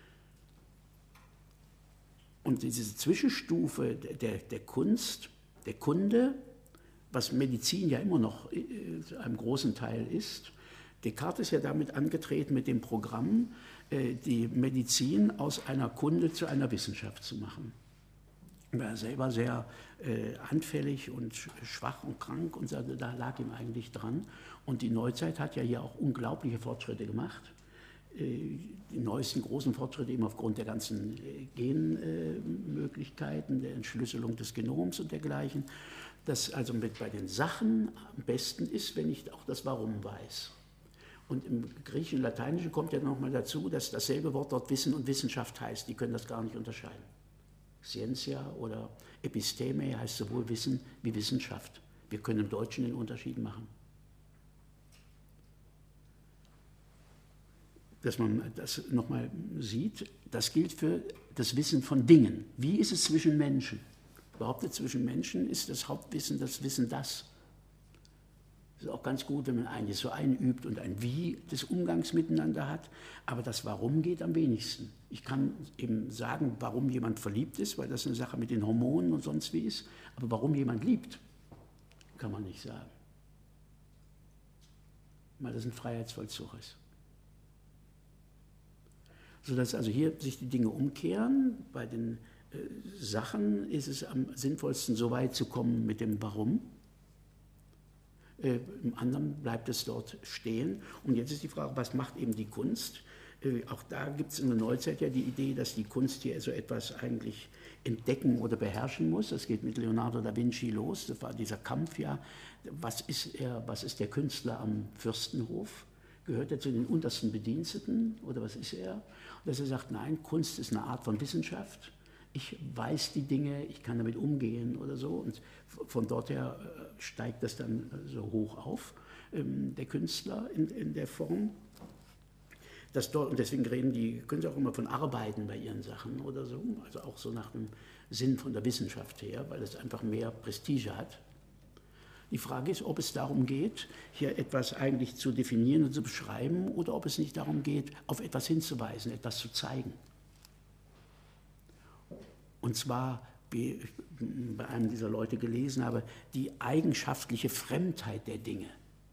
Und diese Zwischenstufe der Kunst, der Kunde, was Medizin ja immer noch zu einem großen Teil ist, Descartes ist ja damit angetreten mit dem Programm, die Medizin aus einer Kunde zu einer Wissenschaft zu machen. Er war selber sehr anfällig und schwach und krank und da lag ihm eigentlich dran. Und die Neuzeit hat ja hier auch unglaubliche Fortschritte gemacht. Die neuesten großen Fortschritte eben aufgrund der ganzen Genmöglichkeiten, der Entschlüsselung des Genoms und dergleichen. Dass also bei den Sachen am besten ist, wenn ich auch das Warum weiß. Und im Griechischen und Lateinischen kommt ja nochmal dazu, dass dasselbe Wort dort Wissen und Wissenschaft heißt. Die können das gar nicht unterscheiden. Scientia oder Episteme heißt sowohl Wissen wie Wissenschaft. Wir können im Deutschen den Unterschied machen. Dass man das nochmal sieht, das gilt für das Wissen von Dingen. Wie ist es zwischen Menschen? Behauptet, zwischen Menschen ist das Hauptwissen das Wissen das. Das ist auch ganz gut, wenn man eigentlich so einübt und ein Wie des Umgangs miteinander hat, aber das Warum geht am wenigsten. Ich kann eben sagen, warum jemand verliebt ist, weil das eine Sache mit den Hormonen und sonst wie ist, aber warum jemand liebt, kann man nicht sagen. Weil das ein Freiheitsvollzug ist. Sodass also hier sich die Dinge umkehren. Bei den Sachen ist es am sinnvollsten, so weit zu kommen mit dem Warum. Im anderen bleibt es dort stehen. Und jetzt ist die Frage, was macht eben die Kunst? Auch da gibt es in der Neuzeit ja die Idee, dass die Kunst hier so etwas eigentlich entdecken oder beherrschen muss. Das geht mit Leonardo da Vinci los. Das war dieser Kampf ja. Was ist der Künstler am Fürstenhof? Gehört er zu den untersten Bediensteten oder was ist er? Und dass er sagt, nein, Kunst ist eine Art von Wissenschaft. Ich weiß die Dinge, ich kann damit umgehen oder so. Und von dort her steigt das dann so hoch auf, der Künstler in der Form. Und deswegen können sie auch immer von Arbeiten bei ihren Sachen oder so, also auch so nach dem Sinn von der Wissenschaft her, weil es einfach mehr Prestige hat. Die Frage ist, ob es darum geht, hier etwas eigentlich zu definieren und zu beschreiben, oder ob es nicht darum geht, auf etwas hinzuweisen, etwas zu zeigen. Und zwar, wie ich bei einem dieser Leute gelesen habe, die eigenschaftliche Fremdheit der Dinge.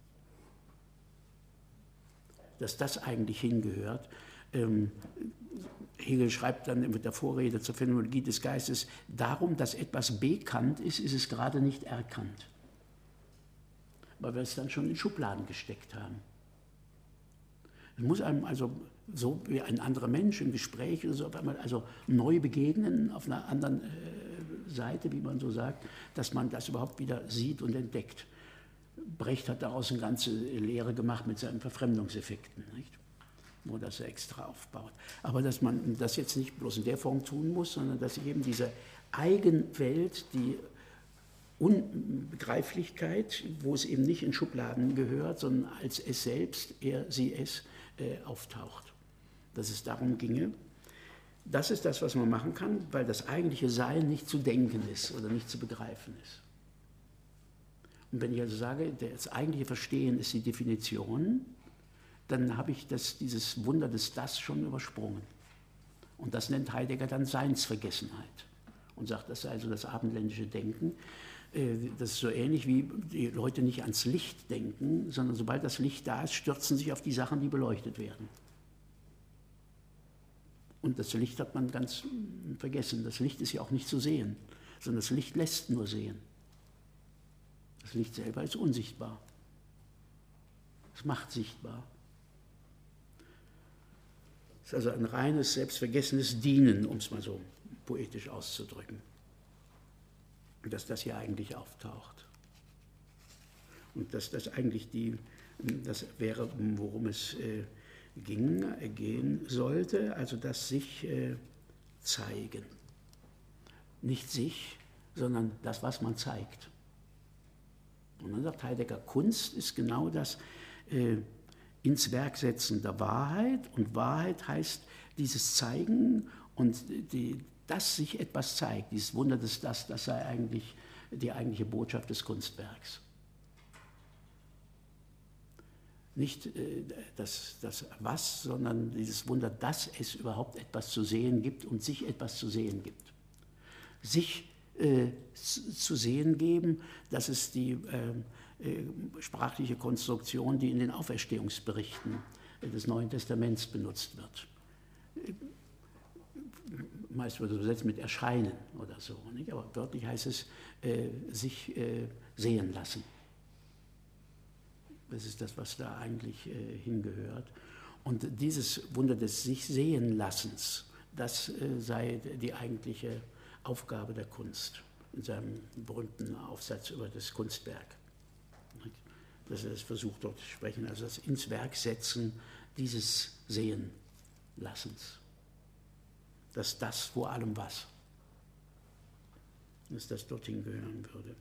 Dass das eigentlich hingehört. Hegel schreibt dann mit der Vorrede zur Phänomenologie des Geistes, darum, dass etwas bekannt ist, ist es gerade nicht erkannt. Weil wir es dann schon in Schubladen gesteckt haben. Es muss einem also so wie ein anderer Mensch im Gespräch oder so auf einmal also neu begegnen auf einer anderen Seite, wie man so sagt, dass man das überhaupt wieder sieht und entdeckt. Brecht hat daraus eine ganze Lehre gemacht mit seinen Verfremdungseffekten, nicht? Wo das extra aufbaut. Aber dass man das jetzt nicht bloß in der Form tun muss, sondern dass eben diese Eigenwelt, die Unbegreiflichkeit, wo es eben nicht in Schubladen gehört, sondern als es selbst, sie es, auftaucht. Dass es darum ginge. Das ist das, was man machen kann, weil das eigentliche Sein nicht zu denken ist oder nicht zu begreifen ist. Und wenn ich also sage, das eigentliche Verstehen ist die Definition, dann habe ich dieses Wunder des Das schon übersprungen. Und das nennt Heidegger dann Seinsvergessenheit und sagt, das sei also das abendländische Denken. Das ist so ähnlich wie die Leute nicht ans Licht denken, sondern sobald das Licht da ist, stürzen sich auf die Sachen, die beleuchtet werden. Und das Licht hat man ganz vergessen. Das Licht ist ja auch nicht zu sehen, sondern das Licht lässt nur sehen. Das Licht selber ist unsichtbar. Es macht sichtbar. Es ist also ein reines, selbstvergessenes Dienen, um es mal so poetisch auszudrücken. Dass das hier eigentlich auftaucht. Und dass das eigentlich das wäre, worum es gehen sollte, also das sich zeigen. Nicht sich, sondern das, was man zeigt. Und dann sagt Heidegger, Kunst ist genau das ins Werk setzen der Wahrheit. Und Wahrheit heißt dieses Zeigen und dass sich etwas zeigt, dieses Wunder des das sei eigentlich die eigentliche Botschaft des Kunstwerks. Nicht das Was, sondern dieses Wunder, dass es überhaupt etwas zu sehen gibt und sich etwas zu sehen gibt. Sich zu sehen geben, das ist die sprachliche Konstruktion, die in den Auferstehungsberichten des Neuen Testaments benutzt wird. Meist wird es übersetzt mit erscheinen oder so, nicht? Aber wörtlich heißt es sich sehen lassen. Das ist das, was da eigentlich hingehört. Und dieses Wunder des sich sehen Lassens, das sei die eigentliche Aufgabe der Kunst, in seinem berühmten Aufsatz über das Kunstwerk. Dass er das versucht dort zu sprechen, also das ins Werk setzen dieses Sehen Lassens. Dass das vor allem was, dass das dorthin gehören würde.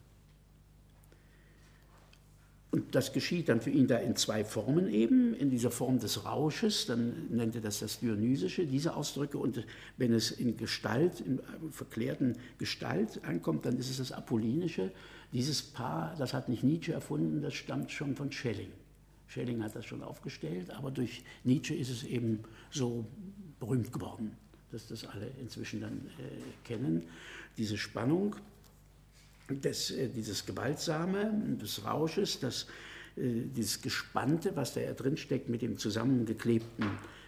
Und das geschieht dann für ihn da in zwei Formen eben, in dieser Form des Rausches, dann nennt er das Dionysische, diese Ausdrücke, und wenn es in Gestalt, in verklärten Gestalt ankommt, dann ist es das Apollinische. Dieses Paar, das hat nicht Nietzsche erfunden, das stammt schon von Schelling. Schelling hat das schon aufgestellt, aber durch Nietzsche ist es eben so berühmt geworden, dass das alle inzwischen dann kennen, diese Spannung. Dieses Gewaltsame, des Rausches, dieses Gespannte, was da ja drinsteckt mit dem zusammengeklebten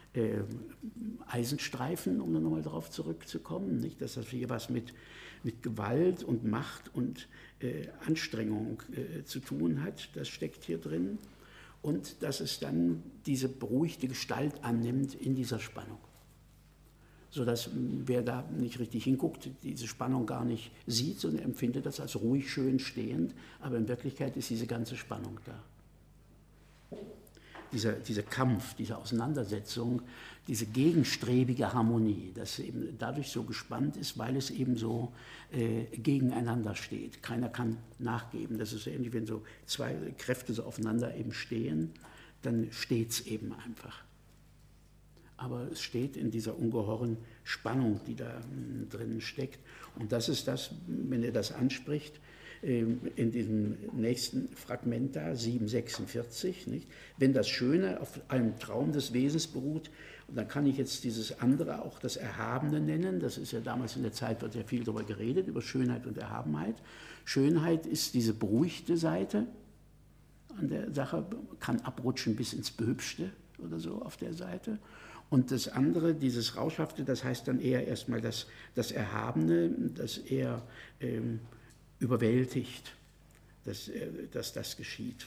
Eisenstreifen, um dann nochmal darauf zurückzukommen, nicht? Dass das hier was mit Gewalt und Macht und Anstrengung zu tun hat, das steckt hier drin. Und dass es dann diese beruhigte Gestalt annimmt in dieser Spannung. Sodass wer da nicht richtig hinguckt, diese Spannung gar nicht sieht, sondern empfindet das als ruhig, schön, stehend, aber in Wirklichkeit ist diese ganze Spannung da. Dieser Kampf, diese Auseinandersetzung, diese gegenstrebige Harmonie, das eben dadurch so gespannt ist, weil es eben so gegeneinander steht. Keiner kann nachgeben. Das ist so ähnlich, wenn so zwei Kräfte so aufeinander eben stehen, dann steht es eben einfach. Aber es steht in dieser ungeheuren Spannung, die da drin steckt. Und das ist das, wenn er das anspricht, in diesem nächsten Fragment da, 746, nicht? Wenn das Schöne auf einem Traum des Wesens beruht, und dann kann ich jetzt dieses andere auch das Erhabene nennen, das ist ja damals in der Zeit, wird ja viel darüber geredet, über Schönheit und Erhabenheit. Schönheit ist diese beruhigte Seite an der Sache, kann abrutschen bis ins Behübschte oder so auf der Seite. Und das andere, dieses Rauschhafte, das heißt dann eher erstmal das Erhabene, das eher überwältigt, dass das geschieht.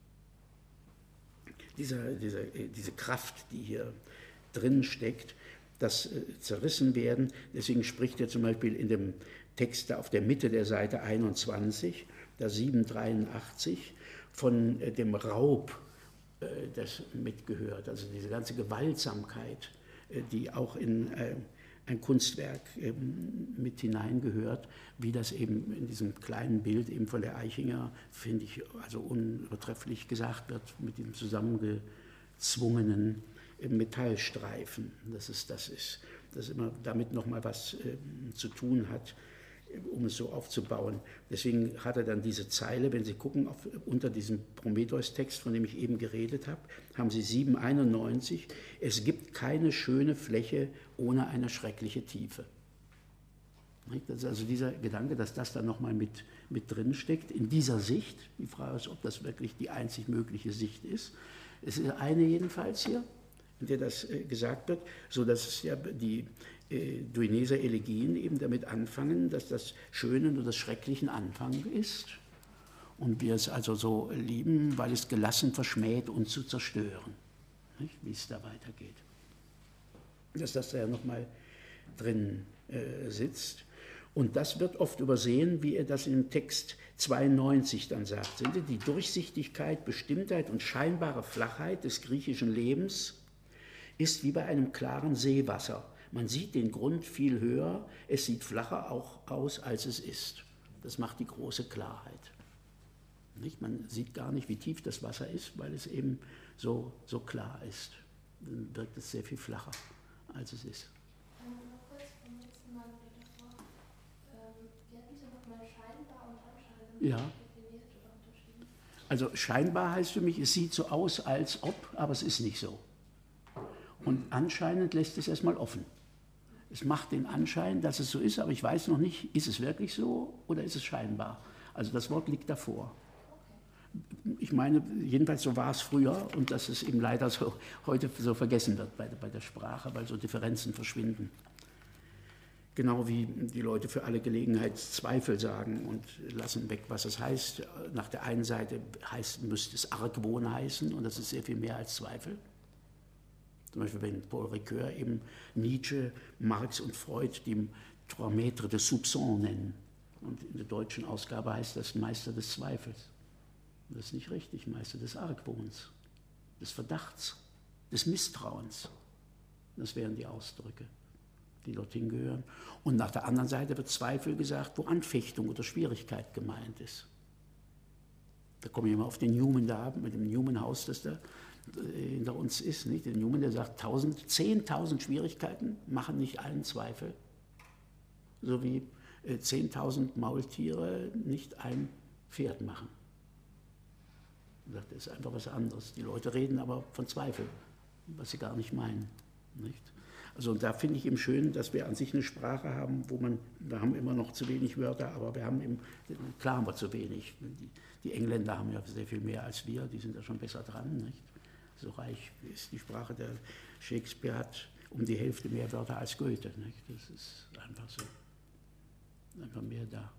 Diese Kraft, die hier drin steckt, das Zerrissenwerden, deswegen spricht er zum Beispiel in dem Text da auf der Mitte der Seite 21, da 783, von dem Raub, das mitgehört, also diese ganze Gewaltsamkeit, die auch in ein Kunstwerk mit hineingehört, wie das eben in diesem kleinen Bild eben von der Eichinger, finde ich, also unübertrefflich gesagt wird, mit dem zusammengezwungenen Metallstreifen, dass immer damit nochmal was zu tun hat, um es so aufzubauen. Deswegen hat er dann diese Zeile, wenn Sie gucken, unter diesem Prometheus-Text, von dem ich eben geredet habe, haben Sie 791, es gibt keine schöne Fläche ohne eine schreckliche Tiefe. Das ist also dieser Gedanke, dass das dann nochmal mit drin steckt, in dieser Sicht. Die Frage ist, ob das wirklich die einzig mögliche Sicht ist. Es ist eine jedenfalls hier, in der das gesagt wird, sodass es ja die Duineser Elegien eben damit anfangen, dass das Schöne nur das Schrecklichen Anfang ist und wir es also so lieben, weil es gelassen verschmäht, uns zu zerstören, nicht? Wie es da weitergeht. Dass das da ja nochmal drin sitzt. Und das wird oft übersehen, wie er das im Text 92 dann sagt. Die Durchsichtigkeit, Bestimmtheit und scheinbare Flachheit des griechischen Lebens ist wie bei einem klaren Seewasser. Man sieht den Grund viel höher, es sieht flacher auch aus, als es ist. Das macht die große Klarheit. Nicht? Man sieht gar nicht, wie tief das Wasser ist, weil es eben so klar ist. Dann wirkt es sehr viel flacher, als es ist. Noch kurz vom letzten Mal wieder davor. Wie hatten Sie nochmal scheinbar und anscheinend definiert oder unterschieden? Also scheinbar heißt für mich, es sieht so aus, als ob, aber es ist nicht so. Und anscheinend lässt es erstmal offen. Es macht den Anschein, dass es so ist, aber ich weiß noch nicht, ist es wirklich so oder ist es scheinbar? Also das Wort liegt davor. Ich meine, jedenfalls so war es früher und dass es eben leider so heute so vergessen wird bei der Sprache, weil so Differenzen verschwinden. Genau wie die Leute für alle Gelegenheit Zweifel sagen und lassen weg, was es heißt. Nach der einen Seite müsste es Argwohn heißen und das ist sehr viel mehr als Zweifel. Zum Beispiel wenn Paul Ricoeur eben Nietzsche, Marx und Freud die Trois Maîtres de Soupçon nennen. Und in der deutschen Ausgabe heißt das Meister des Zweifels. Das ist nicht richtig, Meister des Argwohns, des Verdachts, des Misstrauens. Das wären die Ausdrücke, die dorthin gehören. Und nach der anderen Seite wird Zweifel gesagt, wo Anfechtung oder Schwierigkeit gemeint ist. Da komme ich immer auf den Newman da, mit dem Newman-Haus, das da hinter uns ist. Nicht? Der Newman, der sagt, 10.000 Schwierigkeiten machen nicht allen Zweifel. So wie 10.000 Maultiere nicht ein Pferd machen. Das ist einfach was anderes. Die Leute reden aber von Zweifel, was sie gar nicht meinen. Nicht? Also da finde ich eben schön, dass wir an sich eine Sprache haben, wir haben immer noch zu wenig Wörter, aber wir haben eben, klar haben wir zu wenig. Die Engländer haben ja sehr viel mehr als wir, die sind da schon besser dran. Nicht? So reich ist die Sprache, der Shakespeare hat um die Hälfte mehr Wörter als Goethe. Nicht? Das ist einfach so. Einfach mehr da.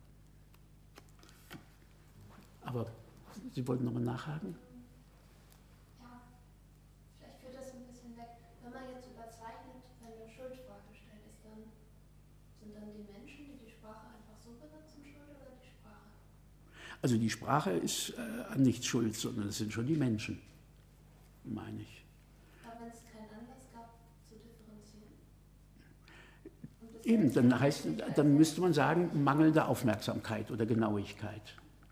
Aber Sie wollten nochmal nachhaken? Ja, vielleicht führt das ein bisschen weg. Wenn man jetzt überzeichnet, wenn eine Schuldfrage gestellt ist, dann sind dann die Menschen, die die Sprache einfach so benutzen, schuld oder die Sprache? Also die Sprache ist an nichts schuld, sondern es sind schon die Menschen, meine ich. Aber wenn es keinen Anlass gab, zu differenzieren? Eben, dann müsste man sagen, mangelnde Aufmerksamkeit oder Genauigkeit.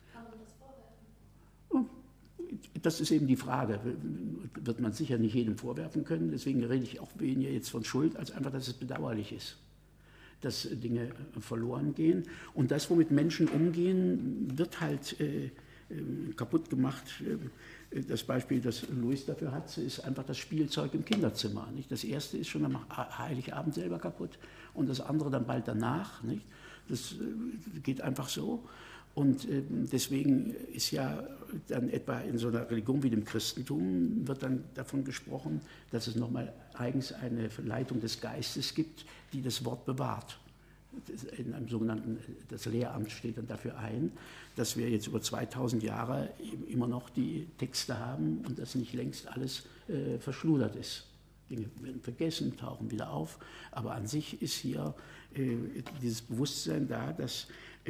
Das ist eben die Frage, wird man sicher nicht jedem vorwerfen können, deswegen rede ich auch weniger jetzt von Schuld, als einfach, dass es bedauerlich ist, dass Dinge verloren gehen. Und das, womit Menschen umgehen, wird halt kaputt gemacht. Das Beispiel, das Louis dafür hat, ist einfach das Spielzeug im Kinderzimmer. Nicht? Das erste ist schon am Heiligabend selber kaputt und das andere dann bald danach. Nicht? Das geht einfach so. Und deswegen ist ja dann etwa in so einer Religion wie dem Christentum wird dann davon gesprochen, dass es nochmal eigens eine Leitung des Geistes gibt, die das Wort bewahrt. In einem sogenannten, das Lehramt steht dann dafür ein, dass wir jetzt über 2000 Jahre immer noch die Texte haben und dass nicht längst alles verschludert ist. Dinge werden vergessen, tauchen wieder auf, aber an sich ist hier dieses Bewusstsein da, dass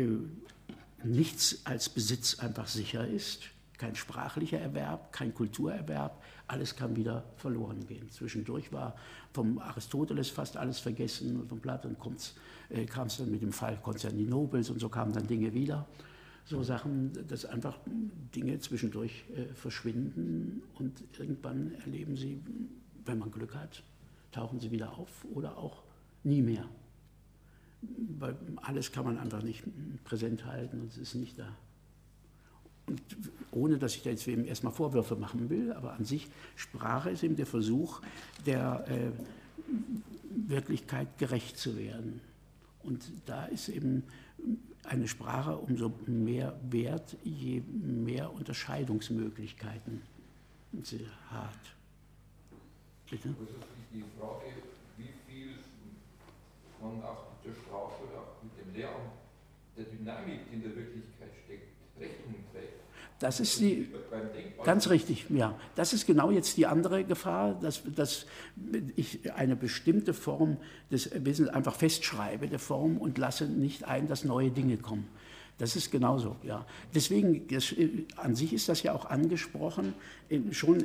nichts als Besitz einfach sicher ist, kein sprachlicher Erwerb, kein Kulturerwerb, alles kann wieder verloren gehen. Zwischendurch war vom Aristoteles fast alles vergessen und von Platon kam es dann mit dem Fall Konstantinopels und so kamen dann Dinge wieder. So Sachen, dass einfach Dinge zwischendurch verschwinden und irgendwann erleben sie, wenn man Glück hat, tauchen sie wieder auf oder auch nie mehr. Weil alles kann man einfach nicht präsent halten und es ist nicht da. Und ohne, dass ich da jetzt eben erstmal Vorwürfe machen will, aber an sich, Sprache ist eben der Versuch, der Wirklichkeit gerecht zu werden. Und da ist eben eine Sprache umso mehr wert, je mehr Unterscheidungsmöglichkeiten sie hat. Bitte? Die Frage, wie viel man auch mit der Sprache oder auch mit dem Lehramt der Dynamik, die in der Wirklichkeit steckt, Rechnung trägt. Das ist die, ganz richtig, ja. Das ist genau jetzt die andere Gefahr, dass ich eine bestimmte Form des Wissens einfach festschreibe, der Form, und lasse nicht ein, dass neue Dinge kommen. Das ist genauso, ja. Deswegen, an sich ist das ja auch angesprochen, schon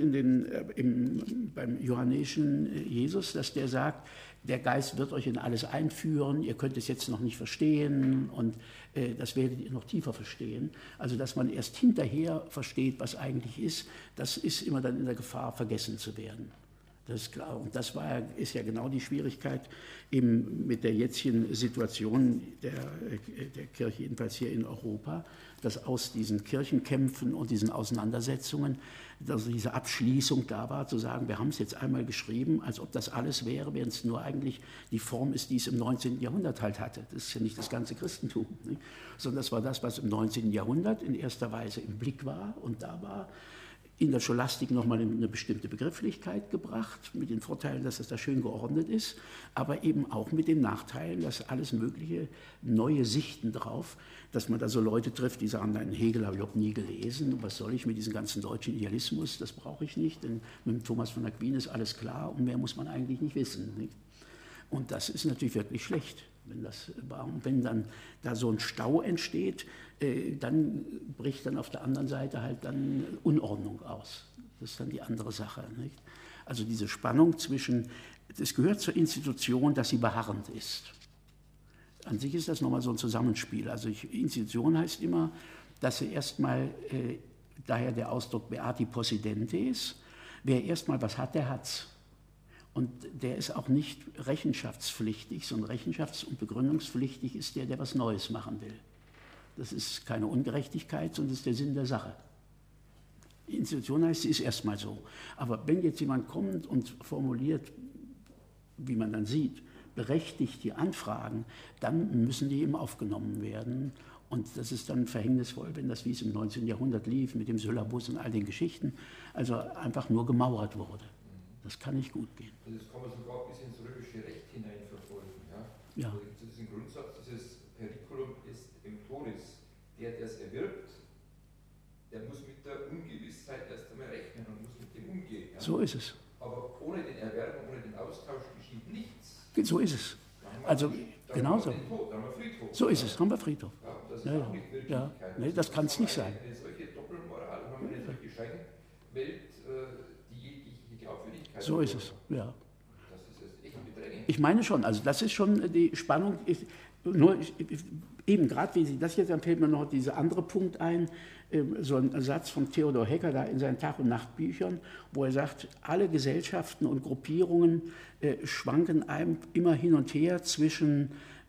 beim johannäischen Jesus, dass der sagt, der Geist wird euch in alles einführen, ihr könnt es jetzt noch nicht verstehen und das werdet ihr noch tiefer verstehen. Also, dass man erst hinterher versteht, was eigentlich ist, das ist immer dann in der Gefahr, vergessen zu werden. Das ist klar. Und das ist ja genau die Schwierigkeit eben mit der jetzigen Situation der Kirche, jedenfalls hier in Europa, dass aus diesen Kirchenkämpfen und diesen Auseinandersetzungen, dass diese Abschließung da war, zu sagen, wir haben es jetzt einmal geschrieben, als ob das alles wäre, während es nur eigentlich die Form ist, die es im 19. Jahrhundert halt hatte. Das ist ja nicht das ganze Christentum, nicht? Sondern das war das, was im 19. Jahrhundert in erster Weise im Blick war und da war. In der Scholastik nochmal eine bestimmte Begrifflichkeit gebracht, mit den Vorteilen, dass das da schön geordnet ist, aber eben auch mit den Nachteilen, dass alles mögliche neue Sichten drauf, dass man da so Leute trifft, die sagen, nein, Hegel habe ich überhaupt nie gelesen, was soll ich mit diesem ganzen deutschen Idealismus, das brauche ich nicht, denn mit dem Thomas von Aquin ist alles klar und mehr muss man eigentlich nicht wissen. Nicht? Und das ist natürlich wirklich schlecht. Wenn dann da so ein Stau entsteht, dann bricht dann auf der anderen Seite halt dann Unordnung aus. Das ist dann die andere Sache. Nicht? Also diese Spannung zwischen, es gehört zur Institution, dass sie beharrend ist. An sich ist das nochmal so ein Zusammenspiel. Also Institution heißt immer, dass sie erstmal, daher der Ausdruck Beati Possidente ist, wer erstmal was hat, der hat's. Und der ist auch nicht rechenschaftspflichtig, sondern rechenschafts- und begründungspflichtig ist der was Neues machen will. Das ist keine Ungerechtigkeit, sondern das ist der Sinn der Sache. Die Institution heißt, sie ist erstmal so. Aber wenn jetzt jemand kommt und formuliert, wie man dann sieht, berechtigt die Anfragen, dann müssen die eben aufgenommen werden. Und das ist dann verhängnisvoll, wenn das, wie es im 19. Jahrhundert lief, mit dem Syllabus und all den Geschichten, also einfach nur gemauert wurde. Das kann nicht gut gehen. Also das kann man sogar bis ins römische Recht hineinverfolgen. Ja. Also gibt es diesen Grundsatz, dieses Periculum est emptoris. Der es erwirbt, der muss mit der Ungewissheit erst einmal rechnen und muss mit dem umgehen. Ja? So ist es. Aber ohne den Erwerb, ohne den Austausch geschieht nichts. So ist es. Also genauso. Dann haben wir Friedhof. So ist es, haben wir Friedhof. Ja, das ist auch nicht Wirklichkeit. Nee, das kann es nicht sein. Eine solche Doppelmoral, haben wir eine solche Scheinwelt, die jegliche Glaubwürdigkeit. So ist es, ja. Das ist jetzt echt bedrängend. Ich meine schon, also das ist schon die Spannung. Eben gerade wie Sie das jetzt, dann fällt mir noch dieser andere Punkt ein, so ein Satz von Theodor Hecker da in seinen Tag- und Nachtbüchern, wo er sagt, alle Gesellschaften und Gruppierungen schwanken einem immer hin und her zwischen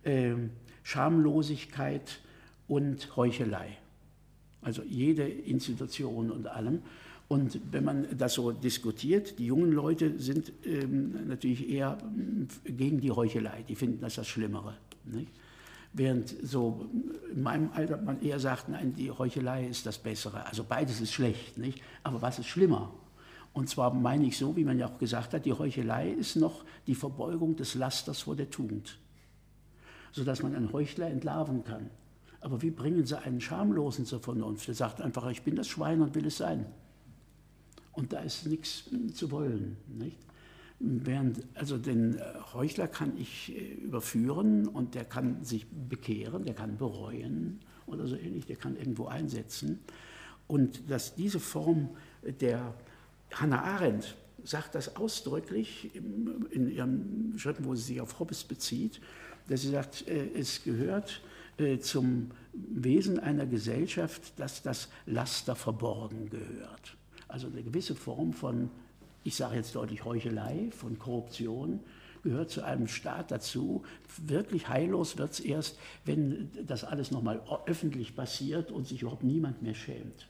Schamlosigkeit und Heuchelei. Also jede Institution und allem. Und wenn man das so diskutiert, die jungen Leute sind natürlich eher gegen die Heuchelei, die finden das Schlimmere. Nicht? Während so in meinem Alter man eher sagt, nein, die Heuchelei ist das Bessere. Also beides ist schlecht, nicht? Aber was ist schlimmer? Und zwar meine ich so, wie man ja auch gesagt hat, die Heuchelei ist noch die Verbeugung des Lasters vor der Tugend, sodass man einen Heuchler entlarven kann. Aber wie bringen Sie einen Schamlosen zur Vernunft? Der sagt einfach, ich bin das Schwein und will es sein. Und da ist nichts zu wollen, nicht? Während, also den Heuchler kann ich überführen und der kann sich bekehren, der kann bereuen oder so ähnlich, der kann irgendwo einsetzen. Und dass diese Form der Hannah Arendt sagt das ausdrücklich in ihren Schriften, wo sie sich auf Hobbes bezieht, dass sie sagt, es gehört zum Wesen einer Gesellschaft, dass das Laster verborgen gehört. Also eine gewisse Form von, ich sage jetzt deutlich Heuchelei, von Korruption, gehört zu einem Staat dazu. Wirklich heillos wird es erst, wenn das alles nochmal öffentlich passiert und sich überhaupt niemand mehr schämt.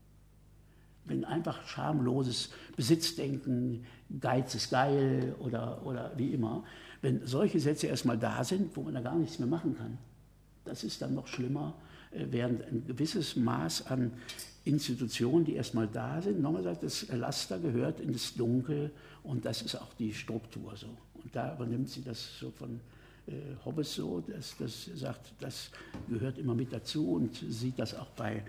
Wenn einfach schamloses Besitzdenken, Geiz ist geil oder wie immer, wenn solche Sätze erstmal da sind, wo man da gar nichts mehr machen kann, das ist dann noch schlimmer, während ein gewisses Maß an Institutionen, die erstmal da sind, nochmal sagt, das Laster gehört in das Dunkel und das ist auch die Struktur so. Und da übernimmt sie das so von Hobbes so, dass das sagt, das gehört immer mit dazu und sieht das auch bei,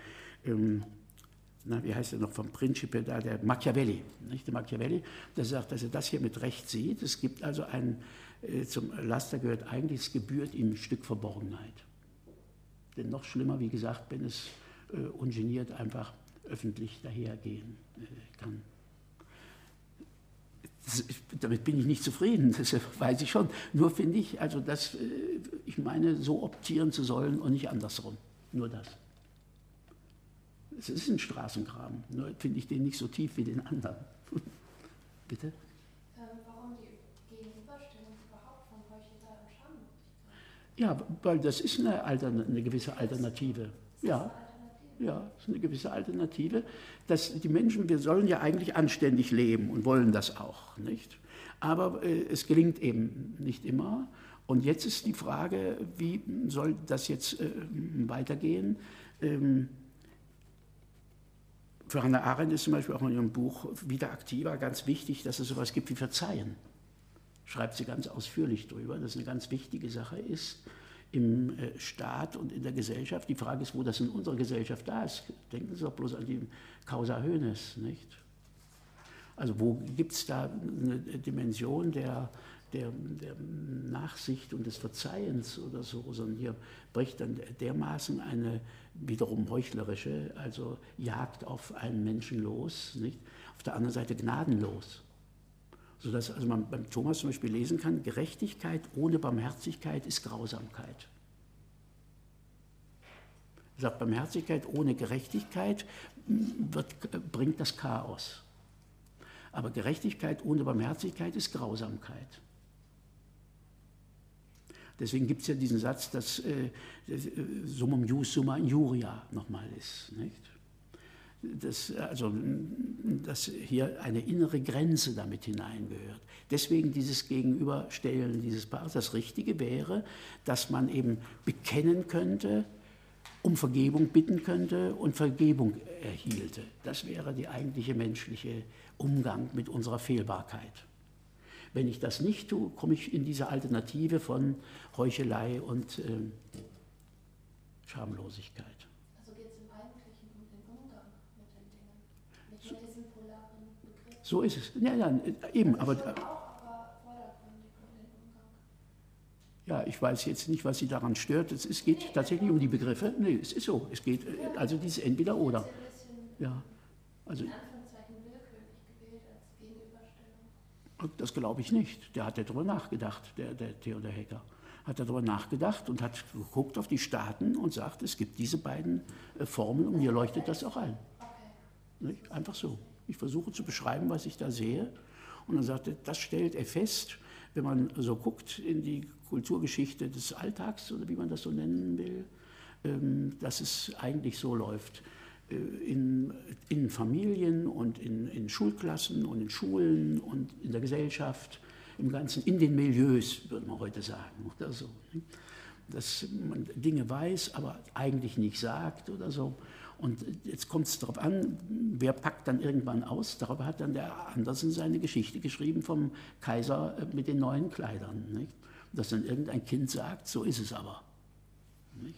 wie heißt er noch, vom Principe da, der Machiavelli, nicht? Der Machiavelli, der sagt, dass er das hier mit Recht sieht. Es gibt also zum Laster gehört eigentlich, es gebührt ihm ein Stück Verborgenheit. Denn noch schlimmer, wie gesagt, wenn es ungeniert einfach öffentlich dahergehen kann. Damit bin ich nicht zufrieden, das weiß ich schon. Nur finde ich, also ich meine, so optieren zu sollen und nicht andersrum. Nur das. Es ist ein Straßengraben, nur finde ich den nicht so tief wie den anderen. Bitte? Warum die Gegenüberstellung überhaupt von Heuchelei und Schamlosigkeit? Ja, weil das ist eine gewisse Alternative. Ja. Ja, das ist eine gewisse Alternative. Die Menschen, wir sollen ja eigentlich anständig leben und wollen das auch, nicht? Aber es gelingt eben nicht immer. Und jetzt ist die Frage, wie soll das jetzt weitergehen? Für Hannah Arendt ist zum Beispiel auch in ihrem Buch Vita Activa ganz wichtig, dass es sowas gibt wie Verzeihen. Schreibt sie ganz ausführlich drüber, dass es eine ganz wichtige Sache ist im Staat und in der Gesellschaft. Die Frage ist, wo das in unserer Gesellschaft da ist. Denken Sie doch bloß an die Causa Hoeneß, nicht? Also wo gibt es da eine Dimension der Nachsicht und des Verzeihens oder so, sondern hier bricht dann dermaßen eine wiederum heuchlerische, also Jagd auf einen Menschen los, nicht? Auf der anderen Seite gnadenlos. Sodass also man beim Thomas zum Beispiel lesen kann, Gerechtigkeit ohne Barmherzigkeit ist Grausamkeit. Er sagt, Barmherzigkeit ohne Gerechtigkeit bringt das Chaos. Aber Gerechtigkeit ohne Barmherzigkeit ist Grausamkeit. Deswegen gibt es ja diesen Satz, dass summum jus summa injuria nochmal ist, nicht? Dass hier eine innere Grenze damit hineingehört. Deswegen dieses Gegenüberstellen dieses Paares. Das Richtige wäre, dass man eben bekennen könnte, um Vergebung bitten könnte und Vergebung erhielte. Das wäre der eigentliche menschliche Umgang mit unserer Fehlbarkeit. Wenn ich das nicht tue, komme ich in diese Alternative von Heuchelei und Schamlosigkeit. So ist es. Ja, eben, aber ja, ich weiß jetzt nicht, was Sie daran stört. Es geht tatsächlich um die Begriffe. Nee, es ist so. Es geht also dieses Entweder-Oder. Ja, also das glaube ich nicht. Der hat darüber nachgedacht, der Theodor Hecker. Hat darüber nachgedacht und hat geguckt auf die Staaten und sagt, es gibt diese beiden Formen und mir leuchtet das auch ein. Nicht? Einfach so. Ich versuche zu beschreiben, was ich da sehe. Und dann sagte, das stellt er fest, wenn man so guckt in die Kulturgeschichte des Alltags, oder wie man das so nennen will, dass es eigentlich so läuft. In Familien und in Schulklassen und in Schulen und in der Gesellschaft, im Ganzen, in den Milieus, würde man heute sagen. Oder so. Dass man Dinge weiß, aber eigentlich nicht sagt oder so. Und jetzt kommt es darauf an, wer packt dann irgendwann aus. Darüber hat dann der Andersen seine Geschichte geschrieben vom Kaiser mit den neuen Kleidern. Nicht? Dass dann irgendein Kind sagt, so ist es aber. Nicht?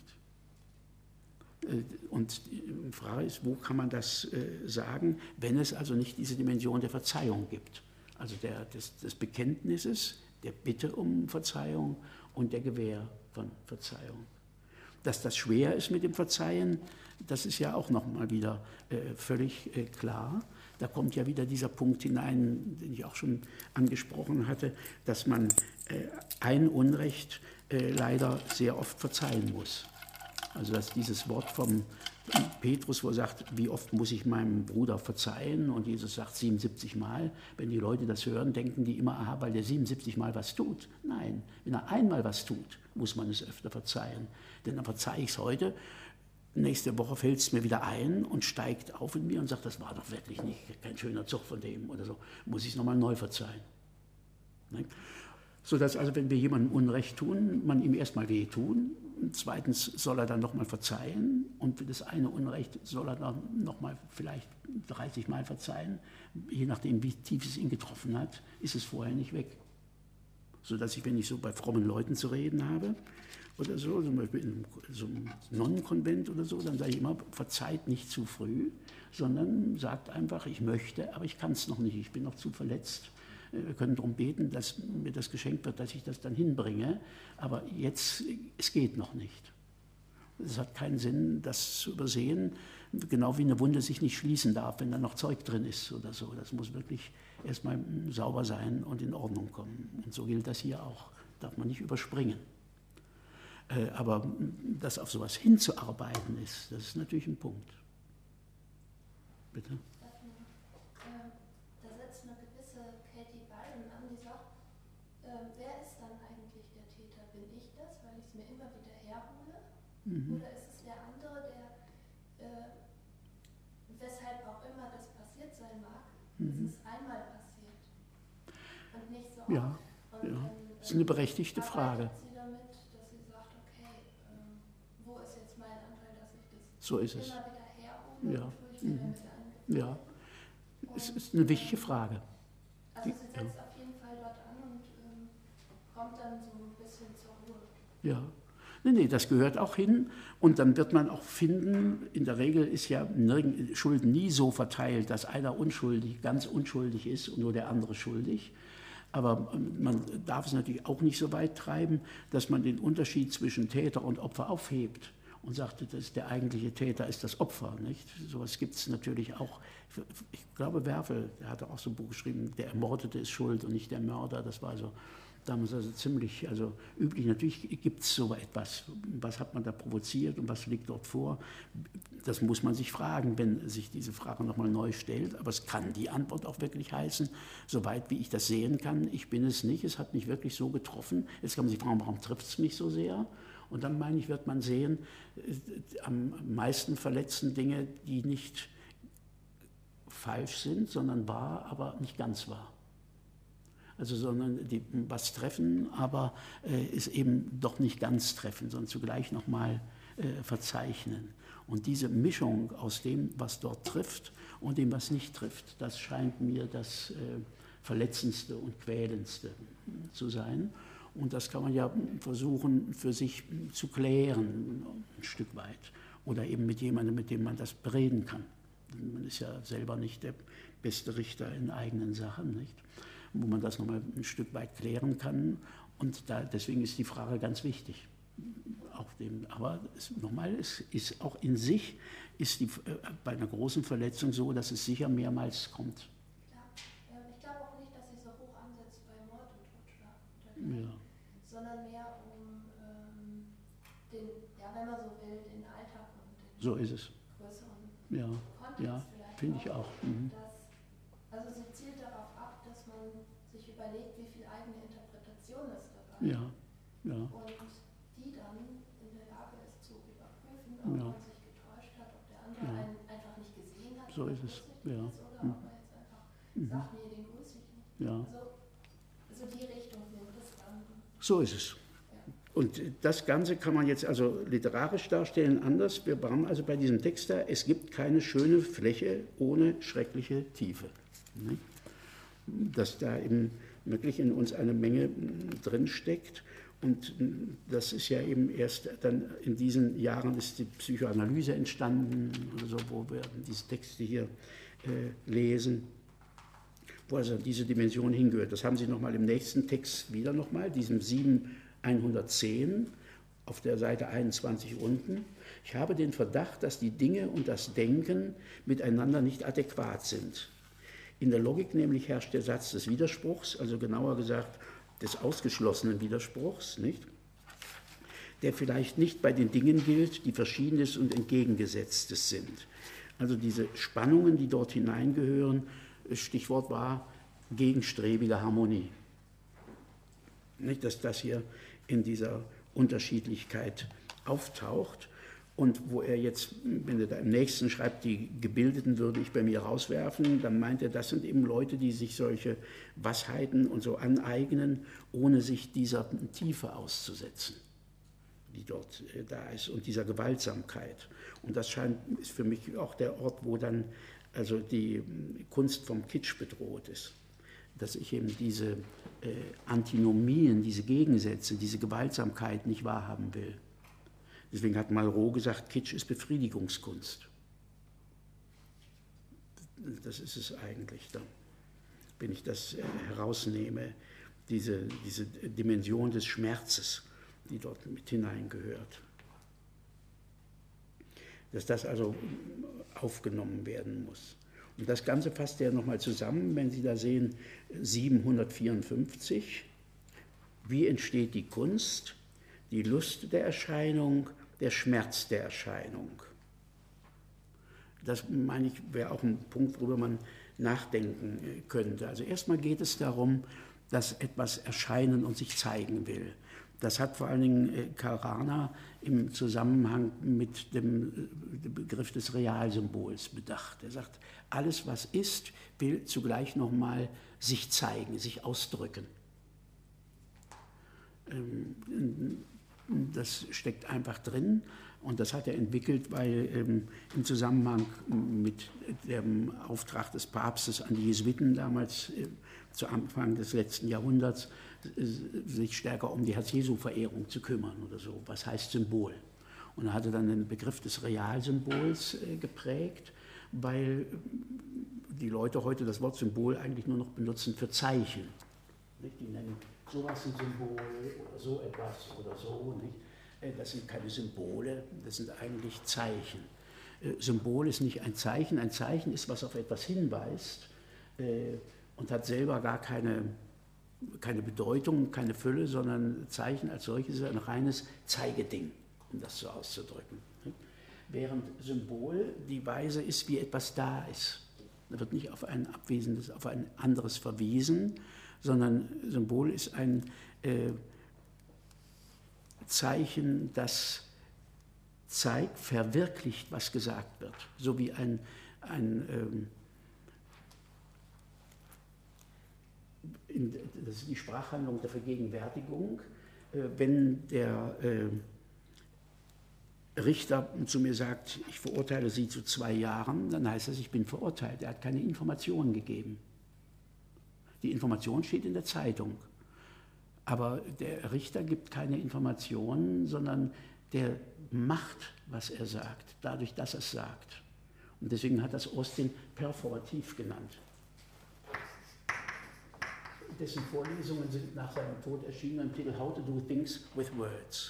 Und die Frage ist, wo kann man das sagen, wenn es also nicht diese Dimension der Verzeihung gibt. Also des Bekenntnisses, der Bitte um Verzeihung und der Gewähr von Verzeihung. Dass das schwer ist mit dem Verzeihen, das ist ja auch noch mal wieder völlig klar. Da kommt ja wieder dieser Punkt hinein, den ich auch schon angesprochen hatte, dass man ein Unrecht leider sehr oft verzeihen muss. Also dass dieses Wort vom Petrus, wo er sagt, wie oft muss ich meinem Bruder verzeihen? Und Jesus sagt 77 Mal. Wenn die Leute das hören, denken die immer, aha, weil der 77 Mal was tut. Nein, wenn er einmal was tut, muss man es öfter verzeihen. Denn dann verzeihe ich es heute, nächste Woche fällt es mir wieder ein und steigt auf in mir und sagt, das war doch wirklich nicht kein schöner Zug von dem oder so. Muss ich es nochmal neu verzeihen. Ne? Sodass also, wenn wir jemandem Unrecht tun, man ihm erstmal wehtun, zweitens soll er dann nochmal verzeihen und für das eine Unrecht soll er dann nochmal vielleicht 30 Mal verzeihen, je nachdem, wie tief es ihn getroffen hat, ist es vorher nicht weg. Sodass ich, wenn ich so bei frommen Leuten zu reden habe oder so, zum Beispiel in so einem Nonnenkonvent oder so, dann sage ich immer, verzeiht nicht zu früh, sondern sagt einfach, ich möchte, aber ich kann es noch nicht, ich bin noch zu verletzt. Wir können darum beten, dass mir das geschenkt wird, dass ich das dann hinbringe, aber jetzt, es geht noch nicht. Es hat keinen Sinn, das zu übersehen, genau wie eine Wunde sich nicht schließen darf, wenn da noch Zeug drin ist oder so. Das muss wirklich erstmal sauber sein und in Ordnung kommen. Und so gilt das hier auch, darf man nicht überspringen. Aber das auf sowas hinzuarbeiten ist, das ist natürlich ein Punkt. Bitte? Da setzt eine gewisse Katie Byron an, die sagt, wer ist dann eigentlich der Täter? Bin ich das, weil ich es mir immer wieder herhole? Oder ist es der andere, der, weshalb auch immer das passiert sein mag, es ist einmal passiert und nicht so oft. Ja, Und ja. dann, Das ist eine berechtigte Frage. Sie damit, dass sie sagt, okay, wo ist jetzt mein Anteil, dass ich das So ist es. immer wieder herhole? Ja. Und tue ich mir damit ein Ja, es ist eine wichtige Frage. Also sie setzt auf jeden Fall dort an und kommt dann so ein bisschen zur Ruhe. Ja. Nee, das gehört auch hin. Und dann wird man auch finden, in der Regel ist ja Schuld nie so verteilt, dass einer unschuldig, ganz unschuldig ist und nur der andere schuldig. Aber man darf es natürlich auch nicht so weit treiben, dass man den Unterschied zwischen Täter und Opfer aufhebt und sagt, das ist der eigentliche Täter, ist das Opfer. Nicht? Sowas gibt es natürlich auch. Ich glaube, Werfel, der hatte auch so ein Buch geschrieben, der Ermordete ist schuld und nicht der Mörder. Das war so damals also ziemlich üblich. Natürlich gibt es so etwas. Was hat man da provoziert und was liegt dort vor? Das muss man sich fragen, wenn sich diese Frage nochmal neu stellt. Aber es kann die Antwort auch wirklich heißen, soweit wie ich das sehen kann, ich bin es nicht, es hat mich wirklich so getroffen. Jetzt kann man sich fragen, warum trifft es mich so sehr? Und dann, meine ich, wird man sehen, am meisten verletzen Dinge, die nicht falsch sind, sondern wahr, aber nicht ganz wahr. Also, sondern die was treffen, aber ist eben doch nicht ganz treffen, sondern zugleich nochmal verzeichnen. Und diese Mischung aus dem, was dort trifft und dem, was nicht trifft, das scheint mir das Verletzendste und Quälendste zu sein. Und das kann man ja versuchen, für sich zu klären, ein Stück weit. Oder eben mit jemandem, mit dem man das bereden kann. Man ist ja selber nicht der beste Richter in eigenen Sachen, nicht? Wo man das nochmal ein Stück weit klären kann. Und deswegen ist die Frage ganz wichtig. Aber nochmal, es ist auch in sich, ist bei einer großen Verletzung so, dass es sicher mehrmals kommt. Ja, ich glaube auch nicht, dass sie so hoch ansetzt bei Mord und Totschlag, Ja. sondern mehr um den, ja, wenn man so will, den Alltag und den So ist es. größeren Ja, Kontext ja, vielleicht finde ich auch. Mhm. Also sie zielt darauf ab, dass man sich überlegt, wie viel eigene Interpretation es dabei Ja, ja. und die dann in der Lage ist zu überprüfen, ob Ja. man sich getäuscht hat, ob der andere Ja. einen einfach nicht gesehen hat, So oder ist es, kurzsichtig ja. ist, oder ob er jetzt einfach sagt, nee, den grüße ich nicht. Ja. Also die Richtung nimmt es dann. So ist es. Und das Ganze kann man jetzt also literarisch darstellen anders. Wir waren also bei diesem Text da, es gibt keine schöne Fläche ohne schreckliche Tiefe. Dass da eben wirklich in uns eine Menge drinsteckt. Und das ist ja eben erst dann in diesen Jahren ist die Psychoanalyse entstanden, oder so, wo wir diese Texte hier lesen, wo also diese Dimension hingehört. Das haben Sie nochmal im nächsten Text wieder nochmal, diesem 7.110 auf der Seite 21 unten. Ich habe den Verdacht, dass die Dinge und das Denken miteinander nicht adäquat sind. In der Logik nämlich herrscht der Satz des Widerspruchs, also genauer gesagt des ausgeschlossenen Widerspruchs, nicht? Der vielleicht nicht bei den Dingen gilt, die Verschiedenes und Entgegengesetztes sind. Also diese Spannungen, die dort hineingehören, Stichwort war gegenstrebige Harmonie. Nicht, dass das hier in dieser Unterschiedlichkeit auftaucht. Und wo er jetzt, wenn er da im nächsten schreibt, die Gebildeten würde ich bei mir rauswerfen, dann meint er, das sind eben Leute, die sich solche Wassheiten und so aneignen, ohne sich dieser Tiefe auszusetzen, die dort da ist, und dieser Gewaltsamkeit. Und das ist für mich auch der Ort, wo dann also die Kunst vom Kitsch bedroht ist. Dass ich eben diese Antinomien, diese Gegensätze, diese Gewaltsamkeit nicht wahrhaben will. Deswegen hat Malraux gesagt, Kitsch ist Befriedigungskunst. Das ist es eigentlich dann, wenn ich das herausnehme, diese Dimension des Schmerzes, die dort mit hineingehört. dass das also aufgenommen werden muss. Und das Ganze fasst er nochmal zusammen, wenn Sie da sehen, 754, wie entsteht die Kunst, die Lust der Erscheinung, der Schmerz der Erscheinung. Das, meine ich, wäre auch ein Punkt, worüber man nachdenken könnte. Also erstmal geht es darum, dass etwas erscheinen und sich zeigen will. Das hat vor allen Dingen Karl Rahner im Zusammenhang mit dem Begriff des Realsymbols bedacht. Er sagt, alles, was ist, will zugleich nochmal sich zeigen, sich ausdrücken. Das steckt einfach drin und das hat er entwickelt, weil im Zusammenhang mit dem Auftrag des Papstes an die Jesuiten damals zu Anfang des letzten Jahrhunderts sich stärker um die Herz-Jesu-Verehrung zu kümmern oder so. Was heißt Symbol? Und er hatte dann den Begriff des Realsymbols geprägt, weil die Leute heute das Wort Symbol eigentlich nur noch benutzen für Zeichen. Die nennen sowas ein Symbol oder so etwas oder so. Nicht? Das sind keine Symbole, das sind eigentlich Zeichen. Symbol ist nicht ein Zeichen ist, was auf etwas hinweist und hat selber gar keine Bedeutung, keine Fülle, sondern Zeichen als solches ist ein reines Zeigeding, um das so auszudrücken. Während Symbol die Weise ist, wie etwas da ist. Da wird nicht auf ein Abwesendes, auf ein anderes verwiesen, sondern Symbol ist ein Zeichen, das zeigt, verwirklicht, was gesagt wird. So wie das ist die Sprachhandlung der Vergegenwärtigung. Wenn der Richter zu mir sagt, ich verurteile Sie zu 2 Jahren, dann heißt das, ich bin verurteilt. Er hat keine Informationen gegeben. Die Information steht in der Zeitung. Aber der Richter gibt keine Informationen, sondern der macht, was er sagt, dadurch, dass er es sagt. Und deswegen hat das Austin perforativ genannt. Dessen Vorlesungen sind nach seinem Tod erschienen im Titel How to do things with words.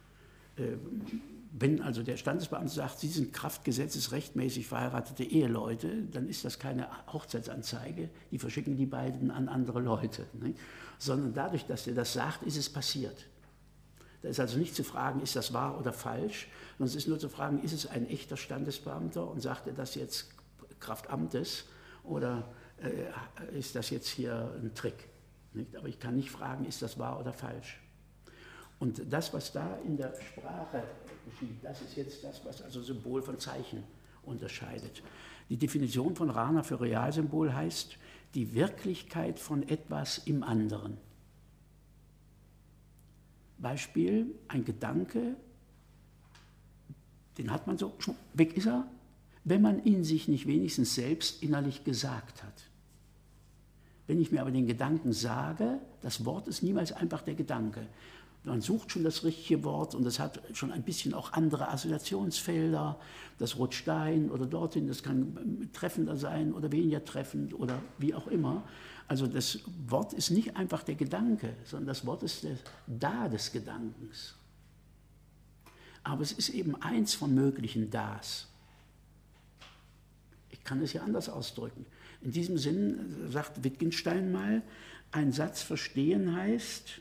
Wenn also der Standesbeamte sagt, Sie sind kraftgesetzesrechtmäßig verheiratete Eheleute, dann ist das keine Hochzeitsanzeige, die verschicken die beiden an andere Leute. Nicht? Sondern dadurch, dass er das sagt, ist es passiert. Da ist also nicht zu fragen, ist das wahr oder falsch, sondern es ist nur zu fragen, ist es ein echter Standesbeamter und sagt er das jetzt Kraft Amtes oder ist das jetzt hier ein Trick? Nicht? Aber ich kann nicht fragen, ist das wahr oder falsch? Und das, was da in der Sprache geschieht, das ist jetzt das, was also Symbol von Zeichen unterscheidet. Die Definition von Rahner für Realsymbol heißt, die Wirklichkeit von etwas im anderen. Beispiel, ein Gedanke, den hat man so, weg ist er, wenn man ihn sich nicht wenigstens selbst innerlich gesagt hat. Wenn ich mir aber den Gedanken sage, das Wort ist niemals einfach der Gedanke. Man sucht schon das richtige Wort und das hat schon ein bisschen auch andere Assoziationsfelder. Das rutscht dahin oder dorthin, das kann treffender sein oder weniger treffend oder wie auch immer. Also das Wort ist nicht einfach der Gedanke, sondern das Wort ist das Da des Gedankens. Aber es ist eben eins von möglichen Das. Ich kann es ja anders ausdrücken. In diesem Sinn sagt Wittgenstein mal, ein Satz verstehen heißt,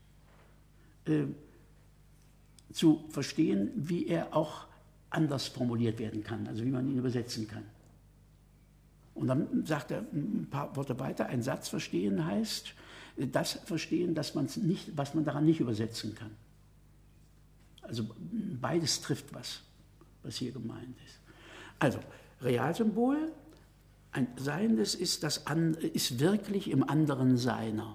zu verstehen, wie er auch anders formuliert werden kann, also wie man ihn übersetzen kann. Und dann sagt er ein paar Worte weiter, ein Satz verstehen heißt, das verstehen, dass man's nicht, was man daran nicht übersetzen kann. Also beides trifft was hier gemeint ist. Also Realsymbol, ein Seiendes ist wirklich im anderen Seiner.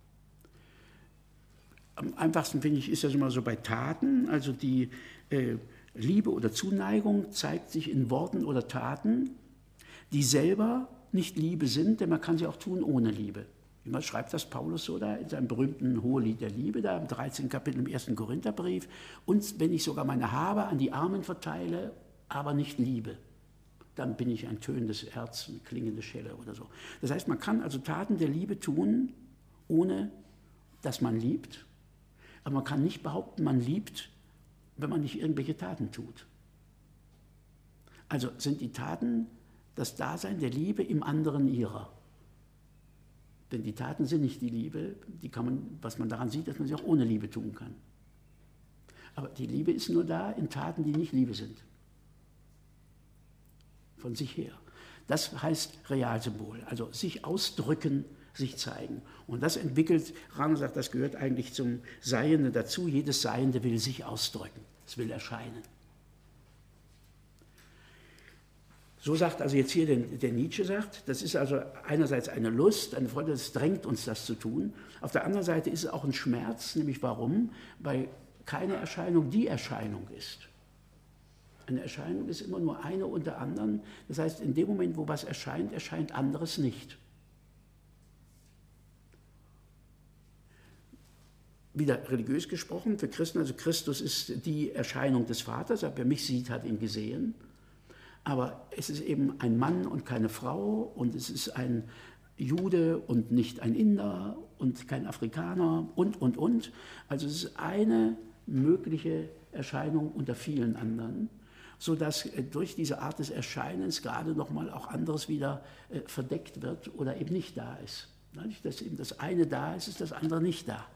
Am einfachsten, finde ich, ist das immer so bei Taten, also die Liebe oder Zuneigung zeigt sich in Worten oder Taten, die selber nicht Liebe sind, denn man kann sie auch tun ohne Liebe. Immer schreibt das Paulus so da in seinem berühmten Hohelied der Liebe, da im 13. Kapitel im 1. Korintherbrief. Und wenn ich sogar meine Habe an die Armen verteile, aber nicht liebe, dann bin ich ein tönendes Erz, eine klingende Schelle oder so. Das heißt, man kann also Taten der Liebe tun, ohne dass man liebt. Aber man kann nicht behaupten, man liebt, wenn man nicht irgendwelche Taten tut. Also sind die Taten das Dasein der Liebe im anderen ihrer. Denn die Taten sind nicht die Liebe, die kann man, was man daran sieht, dass man sie auch ohne Liebe tun kann. Aber die Liebe ist nur da in Taten, die nicht Liebe sind. Von sich her. Das heißt Realsymbol, also sich ausdrücken, sich zeigen. Und das entwickelt, Rahner sagt, das gehört eigentlich zum Seienden dazu. Jedes Seiende will sich ausdrücken, es will erscheinen. So sagt also jetzt hier der Nietzsche sagt, das ist also einerseits eine Lust, eine Freude, das drängt uns, das zu tun. Auf der anderen Seite ist es auch ein Schmerz, nämlich warum? Weil keine Erscheinung die Erscheinung ist. Eine Erscheinung ist immer nur eine unter anderen. Das heißt, in dem Moment, wo was erscheint, erscheint anderes nicht. Wieder religiös gesprochen, für Christen, also Christus ist die Erscheinung des Vaters, wer mich sieht, hat ihn gesehen. Aber es ist eben ein Mann und keine Frau und es ist ein Jude und nicht ein Inder und kein Afrikaner und. Also es ist eine mögliche Erscheinung unter vielen anderen, sodass durch diese Art des Erscheinens gerade nochmal auch anderes wieder verdeckt wird oder eben nicht da ist. Dass eben das eine da ist, ist das andere nicht da.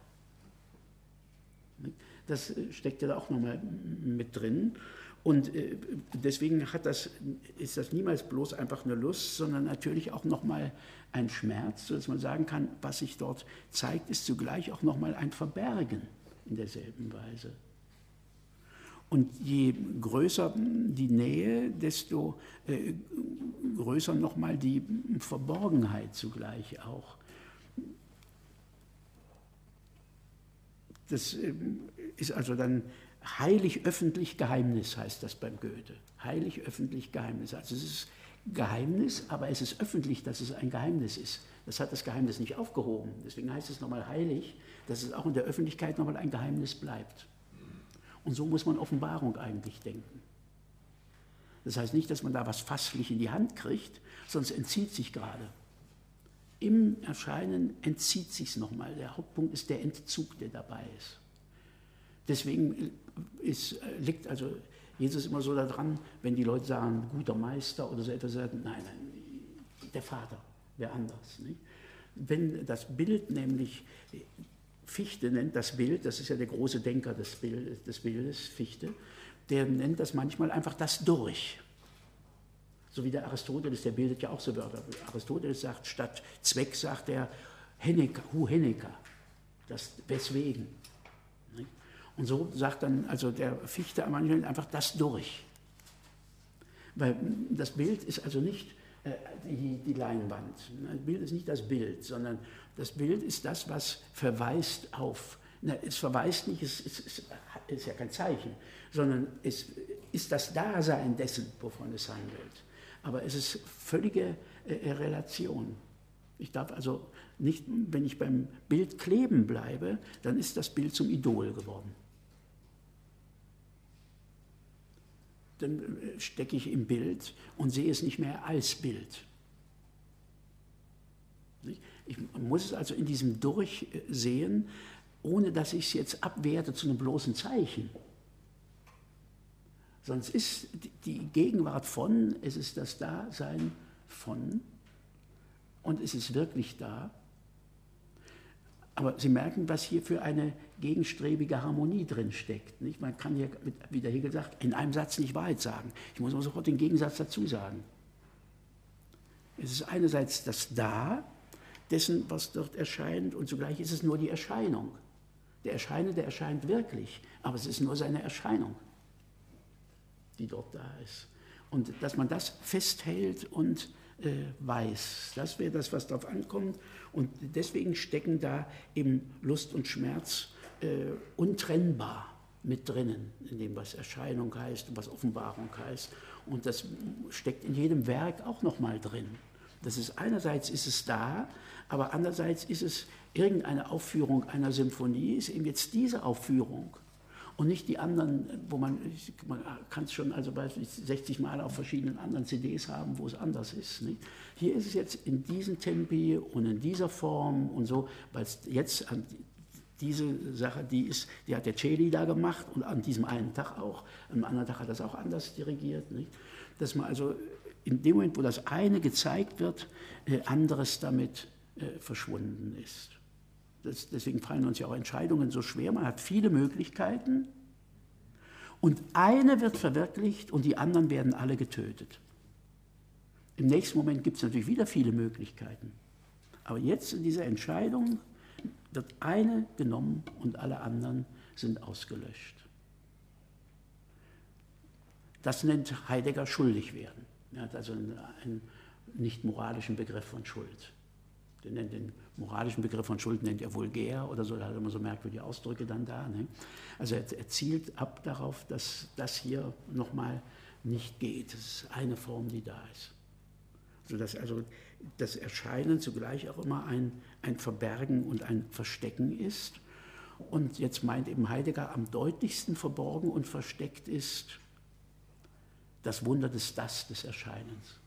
Das steckt ja da auch nochmal mit drin. Und deswegen ist das niemals bloß einfach eine Lust, sondern natürlich auch nochmal ein Schmerz, sodass man sagen kann, was sich dort zeigt, ist zugleich auch nochmal ein Verbergen in derselben Weise. Und je größer die Nähe, desto größer nochmal die Verborgenheit zugleich auch. Das ist also dann heilig, öffentlich, Geheimnis heißt das beim Goethe. Heilig, öffentlich, Geheimnis. Also es ist Geheimnis, aber es ist öffentlich, dass es ein Geheimnis ist. Das hat das Geheimnis nicht aufgehoben. Deswegen heißt es nochmal heilig, dass es auch in der Öffentlichkeit nochmal ein Geheimnis bleibt. Und so muss man Offenbarung eigentlich denken. Das heißt nicht, dass man da was fasslich in die Hand kriegt, sonst entzieht sich gerade. Im Erscheinen entzieht sich es nochmal. Der Hauptpunkt ist der Entzug, der dabei ist. Deswegen liegt also Jesus immer so daran, wenn die Leute sagen, guter Meister oder so etwas, sagen, nein, der Vater, wer anders. Nicht? Wenn das Bild nämlich, Fichte nennt das Bild, das ist ja der große Denker des Bildes, Fichte, der nennt das manchmal einfach das Durch. So wie der Aristoteles, der bildet ja auch so Wörter. Aristoteles sagt, statt Zweck sagt er Henneka, das Weswegen. Und so sagt dann also der Fichte manchmal einfach das Durch. Weil das Bild ist also nicht die Leinwand. Das Bild ist nicht das Bild, sondern das Bild ist das, was verweist auf. Es verweist nicht, es ist ja kein Zeichen, sondern es ist das Dasein dessen, wovon es handelt. Aber es ist völlige Relation. Ich darf also nicht, wenn ich beim Bild kleben bleibe, dann ist das Bild zum Idol geworden. Dann stecke ich im Bild und sehe es nicht mehr als Bild. Ich muss es also in diesem Durchsehen, ohne dass ich es jetzt abwerte zu einem bloßen Zeichen. Sonst ist die Gegenwart von, es ist das Dasein von und es ist wirklich da. Aber Sie merken, was hier für eine gegenstrebige Harmonie drin steckt. Nicht? Man kann hier, wie der Hegel sagt, in einem Satz nicht Wahrheit sagen. Ich muss aber sofort den Gegensatz dazu sagen. Es ist einerseits das Da dessen, was dort erscheint, und zugleich ist es nur die Erscheinung. Der Erscheinende erscheint wirklich, aber es ist nur seine Erscheinung, die dort da ist. Und dass man das festhält und weiß, das wäre das, was darauf ankommt. Und deswegen stecken da eben Lust und Schmerz untrennbar mit drinnen, in dem, was Erscheinung heißt und was Offenbarung heißt. Und das steckt in jedem Werk auch nochmal drin. Das ist, einerseits ist es da, aber andererseits ist es irgendeine Aufführung einer Symphonie, ist eben jetzt diese Aufführung. Und nicht die anderen, wo man kann es schon also bei 60 Mal auf verschiedenen anderen CDs haben, wo es anders ist. Nicht? Hier ist es jetzt in diesen Tempi und in dieser Form und so, weil es jetzt diese Sache, die hat der Celi da gemacht und an diesem einen Tag auch, am anderen Tag hat er das auch anders dirigiert. Nicht? Dass man also in dem Moment, wo das eine gezeigt wird, anderes damit verschwunden ist. Deswegen fallen uns ja auch Entscheidungen so schwer. Man hat viele Möglichkeiten und eine wird verwirklicht und die anderen werden alle getötet. Im nächsten Moment gibt es natürlich wieder viele Möglichkeiten. Aber jetzt in dieser Entscheidung wird eine genommen und alle anderen sind ausgelöscht. Das nennt Heidegger schuldig werden. Er hat also einen nicht moralischen Begriff von Schuld. Den moralischen Begriff von Schuld nennt er vulgär oder so, da hat er immer so merkwürdige Ausdrücke dann da. Ne? Also er zielt ab darauf, dass das hier nochmal nicht geht. Das ist eine Form, die da ist. Sodass also das Erscheinen zugleich auch immer ein Verbergen und ein Verstecken ist. Und jetzt meint eben Heidegger, am deutlichsten verborgen und versteckt ist das Wunder des Erscheinens.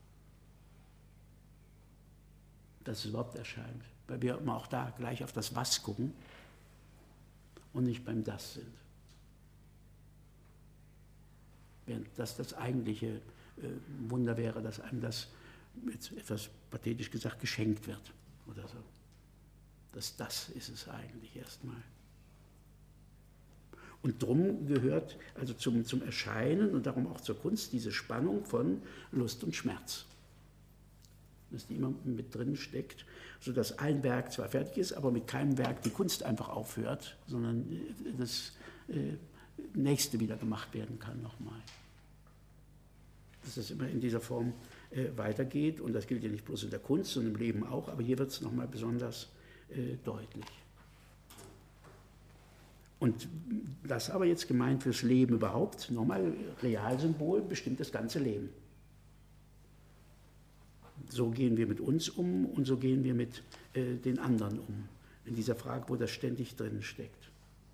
Dass es überhaupt erscheint. Weil wir immer auch da gleich auf das Was gucken und nicht beim Das sind. Während das eigentliche Wunder wäre, dass einem das, jetzt etwas pathetisch gesagt, geschenkt wird oder so. Das ist es eigentlich erstmal. Und drum gehört also zum Erscheinen und darum auch zur Kunst diese Spannung von Lust und Schmerz. Dass die immer mit drin steckt, sodass ein Werk zwar fertig ist, aber mit keinem Werk die Kunst einfach aufhört, sondern das nächste wieder gemacht werden kann nochmal. Dass das immer in dieser Form weitergeht und das gilt ja nicht bloß in der Kunst, sondern im Leben auch, aber hier wird es nochmal besonders deutlich. Und das aber jetzt gemeint fürs Leben überhaupt, nochmal Realsymbol bestimmt das ganze Leben. So gehen wir mit uns um und so gehen wir mit den anderen um. In dieser Frage, wo das ständig drin steckt.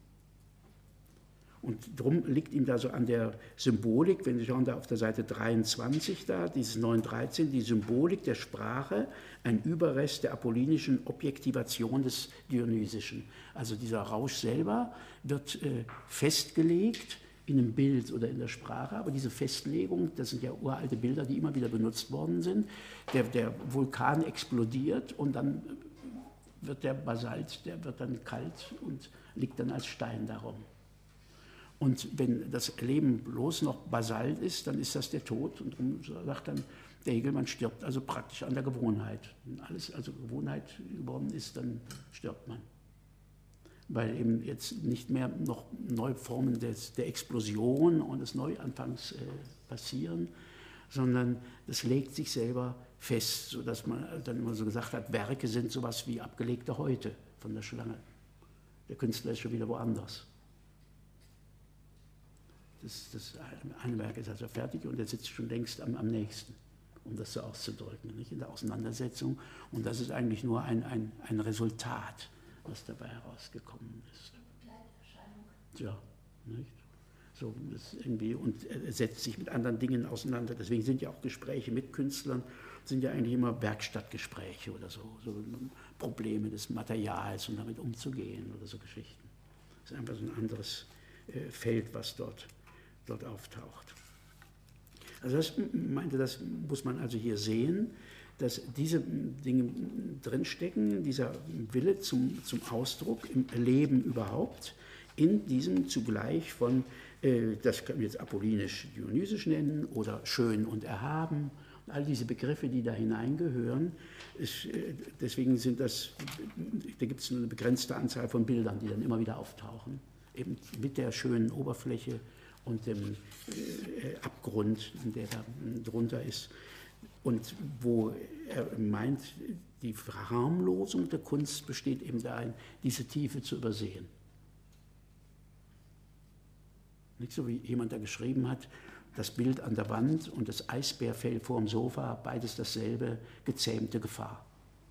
Und darum liegt ihm da so an der Symbolik, wenn Sie schauen da auf der Seite 23 da, dieses 913, die Symbolik der Sprache, ein Überrest der apollinischen Objektivation des Dionysischen. Also dieser Rausch selber wird festgelegt in einem Bild oder in der Sprache, aber diese Festlegung, das sind ja uralte Bilder, die immer wieder benutzt worden sind, der Vulkan explodiert und dann wird der Basalt, der wird dann kalt und liegt dann als Stein darum. Und wenn das Leben bloß noch Basalt ist, dann ist das der Tod. Und darum sagt dann der Hegel, man stirbt also praktisch an der Gewohnheit. Wenn alles also Gewohnheit geworden ist, dann stirbt man. Weil eben jetzt nicht mehr noch neue Formen der Explosion und des Neuanfangs passieren, sondern das legt sich selber fest, sodass man dann immer so gesagt hat, Werke sind sowas wie abgelegte Häute von der Schlange. Der Künstler ist schon wieder woanders. Das eine Werk ist also fertig und er sitzt schon längst am nächsten, um das so auszudrücken, nicht? In der Auseinandersetzung. Und das ist eigentlich nur ein Resultat, was dabei herausgekommen ist. Ja, nicht? So, das irgendwie, und er setzt sich mit anderen Dingen auseinander. Deswegen sind ja auch Gespräche mit Künstlern, sind ja eigentlich immer Werkstattgespräche oder so Probleme des Materials und damit umzugehen oder so Geschichten. Das ist einfach so ein anderes Feld, was dort auftaucht. Also das muss man also hier sehen, dass diese Dinge drinstecken, dieser Wille zum Ausdruck im Leben überhaupt, in diesem zugleich von, das können wir jetzt apollinisch-dionysisch nennen oder schön und erhaben, und all diese Begriffe, die da hineingehören, deswegen da gibt es nur eine begrenzte Anzahl von Bildern, die dann immer wieder auftauchen, eben mit der schönen Oberfläche und dem Abgrund, der da drunter ist. Und wo er meint, die Verharmlosung der Kunst besteht eben darin, diese Tiefe zu übersehen. Nicht so wie jemand da geschrieben hat, das Bild an der Wand und das Eisbärfell vor dem Sofa, beides dasselbe, gezähmte Gefahr.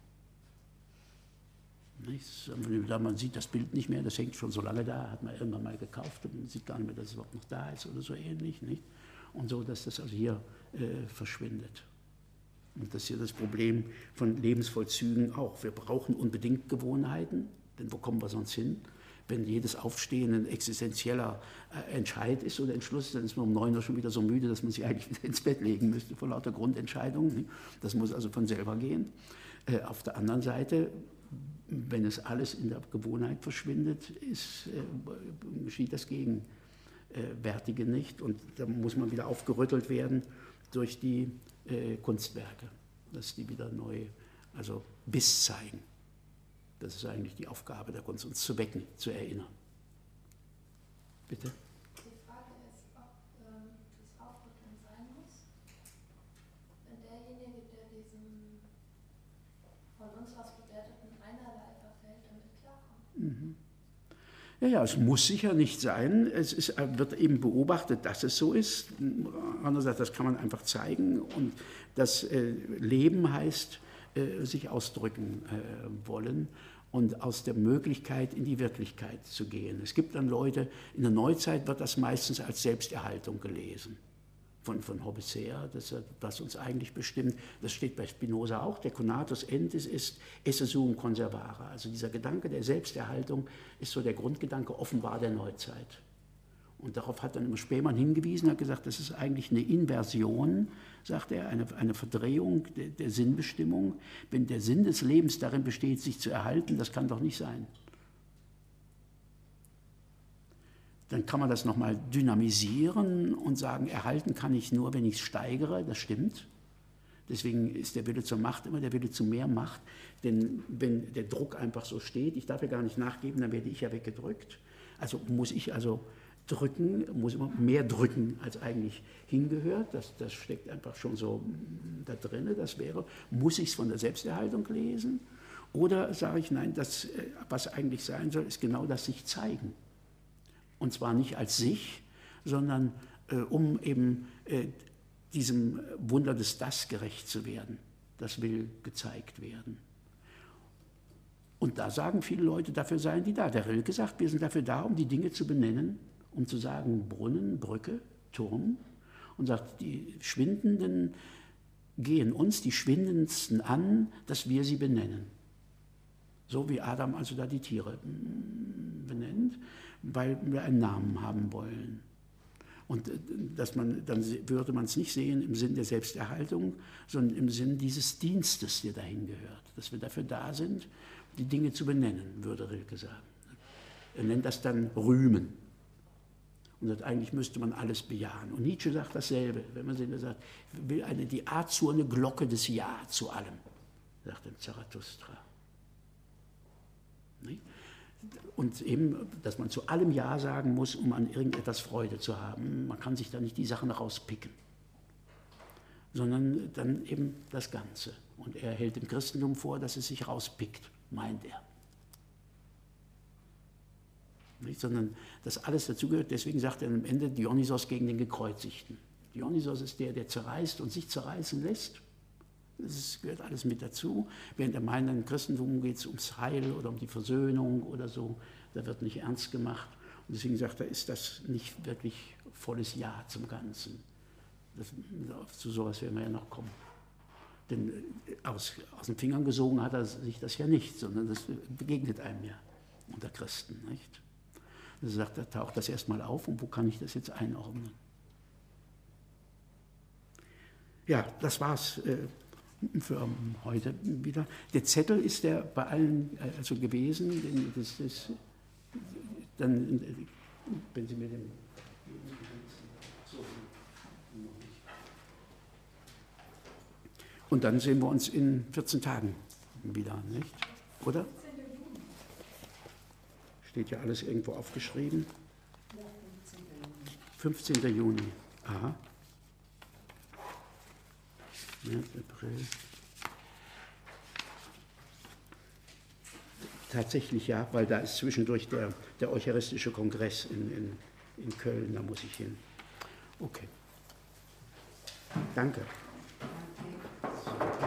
Man sieht das Bild nicht mehr, das hängt schon so lange da, hat man irgendwann mal gekauft und man sieht gar nicht mehr, dass es überhaupt noch da ist oder so ähnlich. Nicht? Und so, dass das also hier verschwindet. Und das ist hier das Problem von Lebensvollzügen auch. Wir brauchen unbedingt Gewohnheiten, Denn wo kommen wir sonst hin? Wenn jedes Aufstehen ein existenzieller Entscheid ist oder Entschluss, dann ist man um 9 Uhr schon wieder so müde, dass man sich eigentlich wieder ins Bett legen müsste vor lauter Grundentscheidungen. Das muss also von selber gehen. Auf der anderen Seite, wenn es alles in der Gewohnheit verschwindet, geschieht das Gegenwärtige nicht. Und da muss man wieder aufgerüttelt werden durch die Kunstwerke, dass die wieder neu, also Biss zeigen. Das ist eigentlich die Aufgabe der Kunst, uns zu wecken, zu erinnern. Bitte? Die Frage ist, ob das Aufrütteln sein muss, wenn derjenige, der diesem von uns was bewerteten einerlei verfällt, damit klarkommt. Mhm. Ja, es muss sicher nicht sein. Wird eben beobachtet, dass es so ist. Andererseits, das kann man einfach zeigen. Und das Leben heißt, sich ausdrücken wollen und aus der Möglichkeit in die Wirklichkeit zu gehen. Es gibt dann Leute, in der Neuzeit wird das meistens als Selbsterhaltung gelesen. Von Hobbes her, was uns eigentlich bestimmt. Das steht bei Spinoza auch. Der Conatus Entis ist esse sum conservare. Also dieser Gedanke der Selbsterhaltung ist so der Grundgedanke offenbar der Neuzeit. Und darauf hat dann immer Spemann hingewiesen, hat gesagt, das ist eigentlich eine Inversion, sagt er, eine Verdrehung der Sinnbestimmung. Wenn der Sinn des Lebens darin besteht, sich zu erhalten, das kann doch nicht sein. Dann kann man das nochmal dynamisieren und sagen, erhalten kann ich nur, wenn ich es steigere, das stimmt. Deswegen ist der Wille zur Macht immer der Wille zu mehr Macht. Denn wenn der Druck einfach so steht, ich darf ja gar nicht nachgeben, dann werde ich ja weggedrückt. Also muss ich drücken, muss immer mehr drücken, als eigentlich hingehört. Das steckt einfach schon so da drin. Das wäre, muss ich es von der Selbsterhaltung lesen? Oder sage ich, nein, das, was eigentlich sein soll, ist genau das sich zeigen. Und zwar nicht als sich, sondern um eben diesem Wunder des Das gerecht zu werden. Das will gezeigt werden. Und da sagen viele Leute, dafür seien die da. Der Rilke sagt, wir sind dafür da, um die Dinge zu benennen, um zu sagen Brunnen, Brücke, Turm. Und sagt, die Schwindenden gehen uns, die Schwindendsten an, dass wir sie benennen. So wie Adam also da die Tiere benennt, weil wir einen Namen haben wollen. Und dann würde man es nicht sehen im Sinn der Selbsterhaltung, sondern im Sinn dieses Dienstes, der dahin gehört. Dass wir dafür da sind, die Dinge zu benennen, würde Rilke sagen. Er nennt das dann Rühmen. Und eigentlich müsste man alles bejahen. Und Nietzsche sagt dasselbe, wenn man sagt, will die azurne Glocke des Ja zu allem, sagt dann Zarathustra. Nicht? Und eben, dass man zu allem Ja sagen muss, um an irgendetwas Freude zu haben. Man kann sich da nicht die Sachen rauspicken, sondern dann eben das Ganze. Und er hält dem Christentum vor, dass es sich rauspickt, meint er. Nicht? Sondern dass alles dazugehört. Deswegen sagt er am Ende Dionysos gegen den Gekreuzigten. Dionysos ist der zerreißt und sich zerreißen lässt. Das gehört alles mit dazu. Während er meint, im Christentum geht es ums Heil oder um die Versöhnung oder so. Da wird nicht ernst gemacht. Und deswegen sagt er, ist das nicht wirklich volles Ja zum Ganzen. Zu sowas werden wir ja noch kommen. Denn aus den Fingern gesogen hat er sich das ja nicht, sondern das begegnet einem ja unter Christen. Nicht? Da sagt er, taucht das erstmal auf und wo kann ich das jetzt einordnen? Ja, das war's für heute wieder. Der Zettel ist der bei allen also gewesen. Dann, wenn Sie mir den... Und dann sehen wir uns in 14 Tagen wieder, nicht? Oder? Steht ja alles irgendwo aufgeschrieben. 15. Juni. Aha. März, April. Tatsächlich ja, weil da ist zwischendurch der Eucharistische Kongress in Köln, da muss ich hin. Okay. Danke. Danke.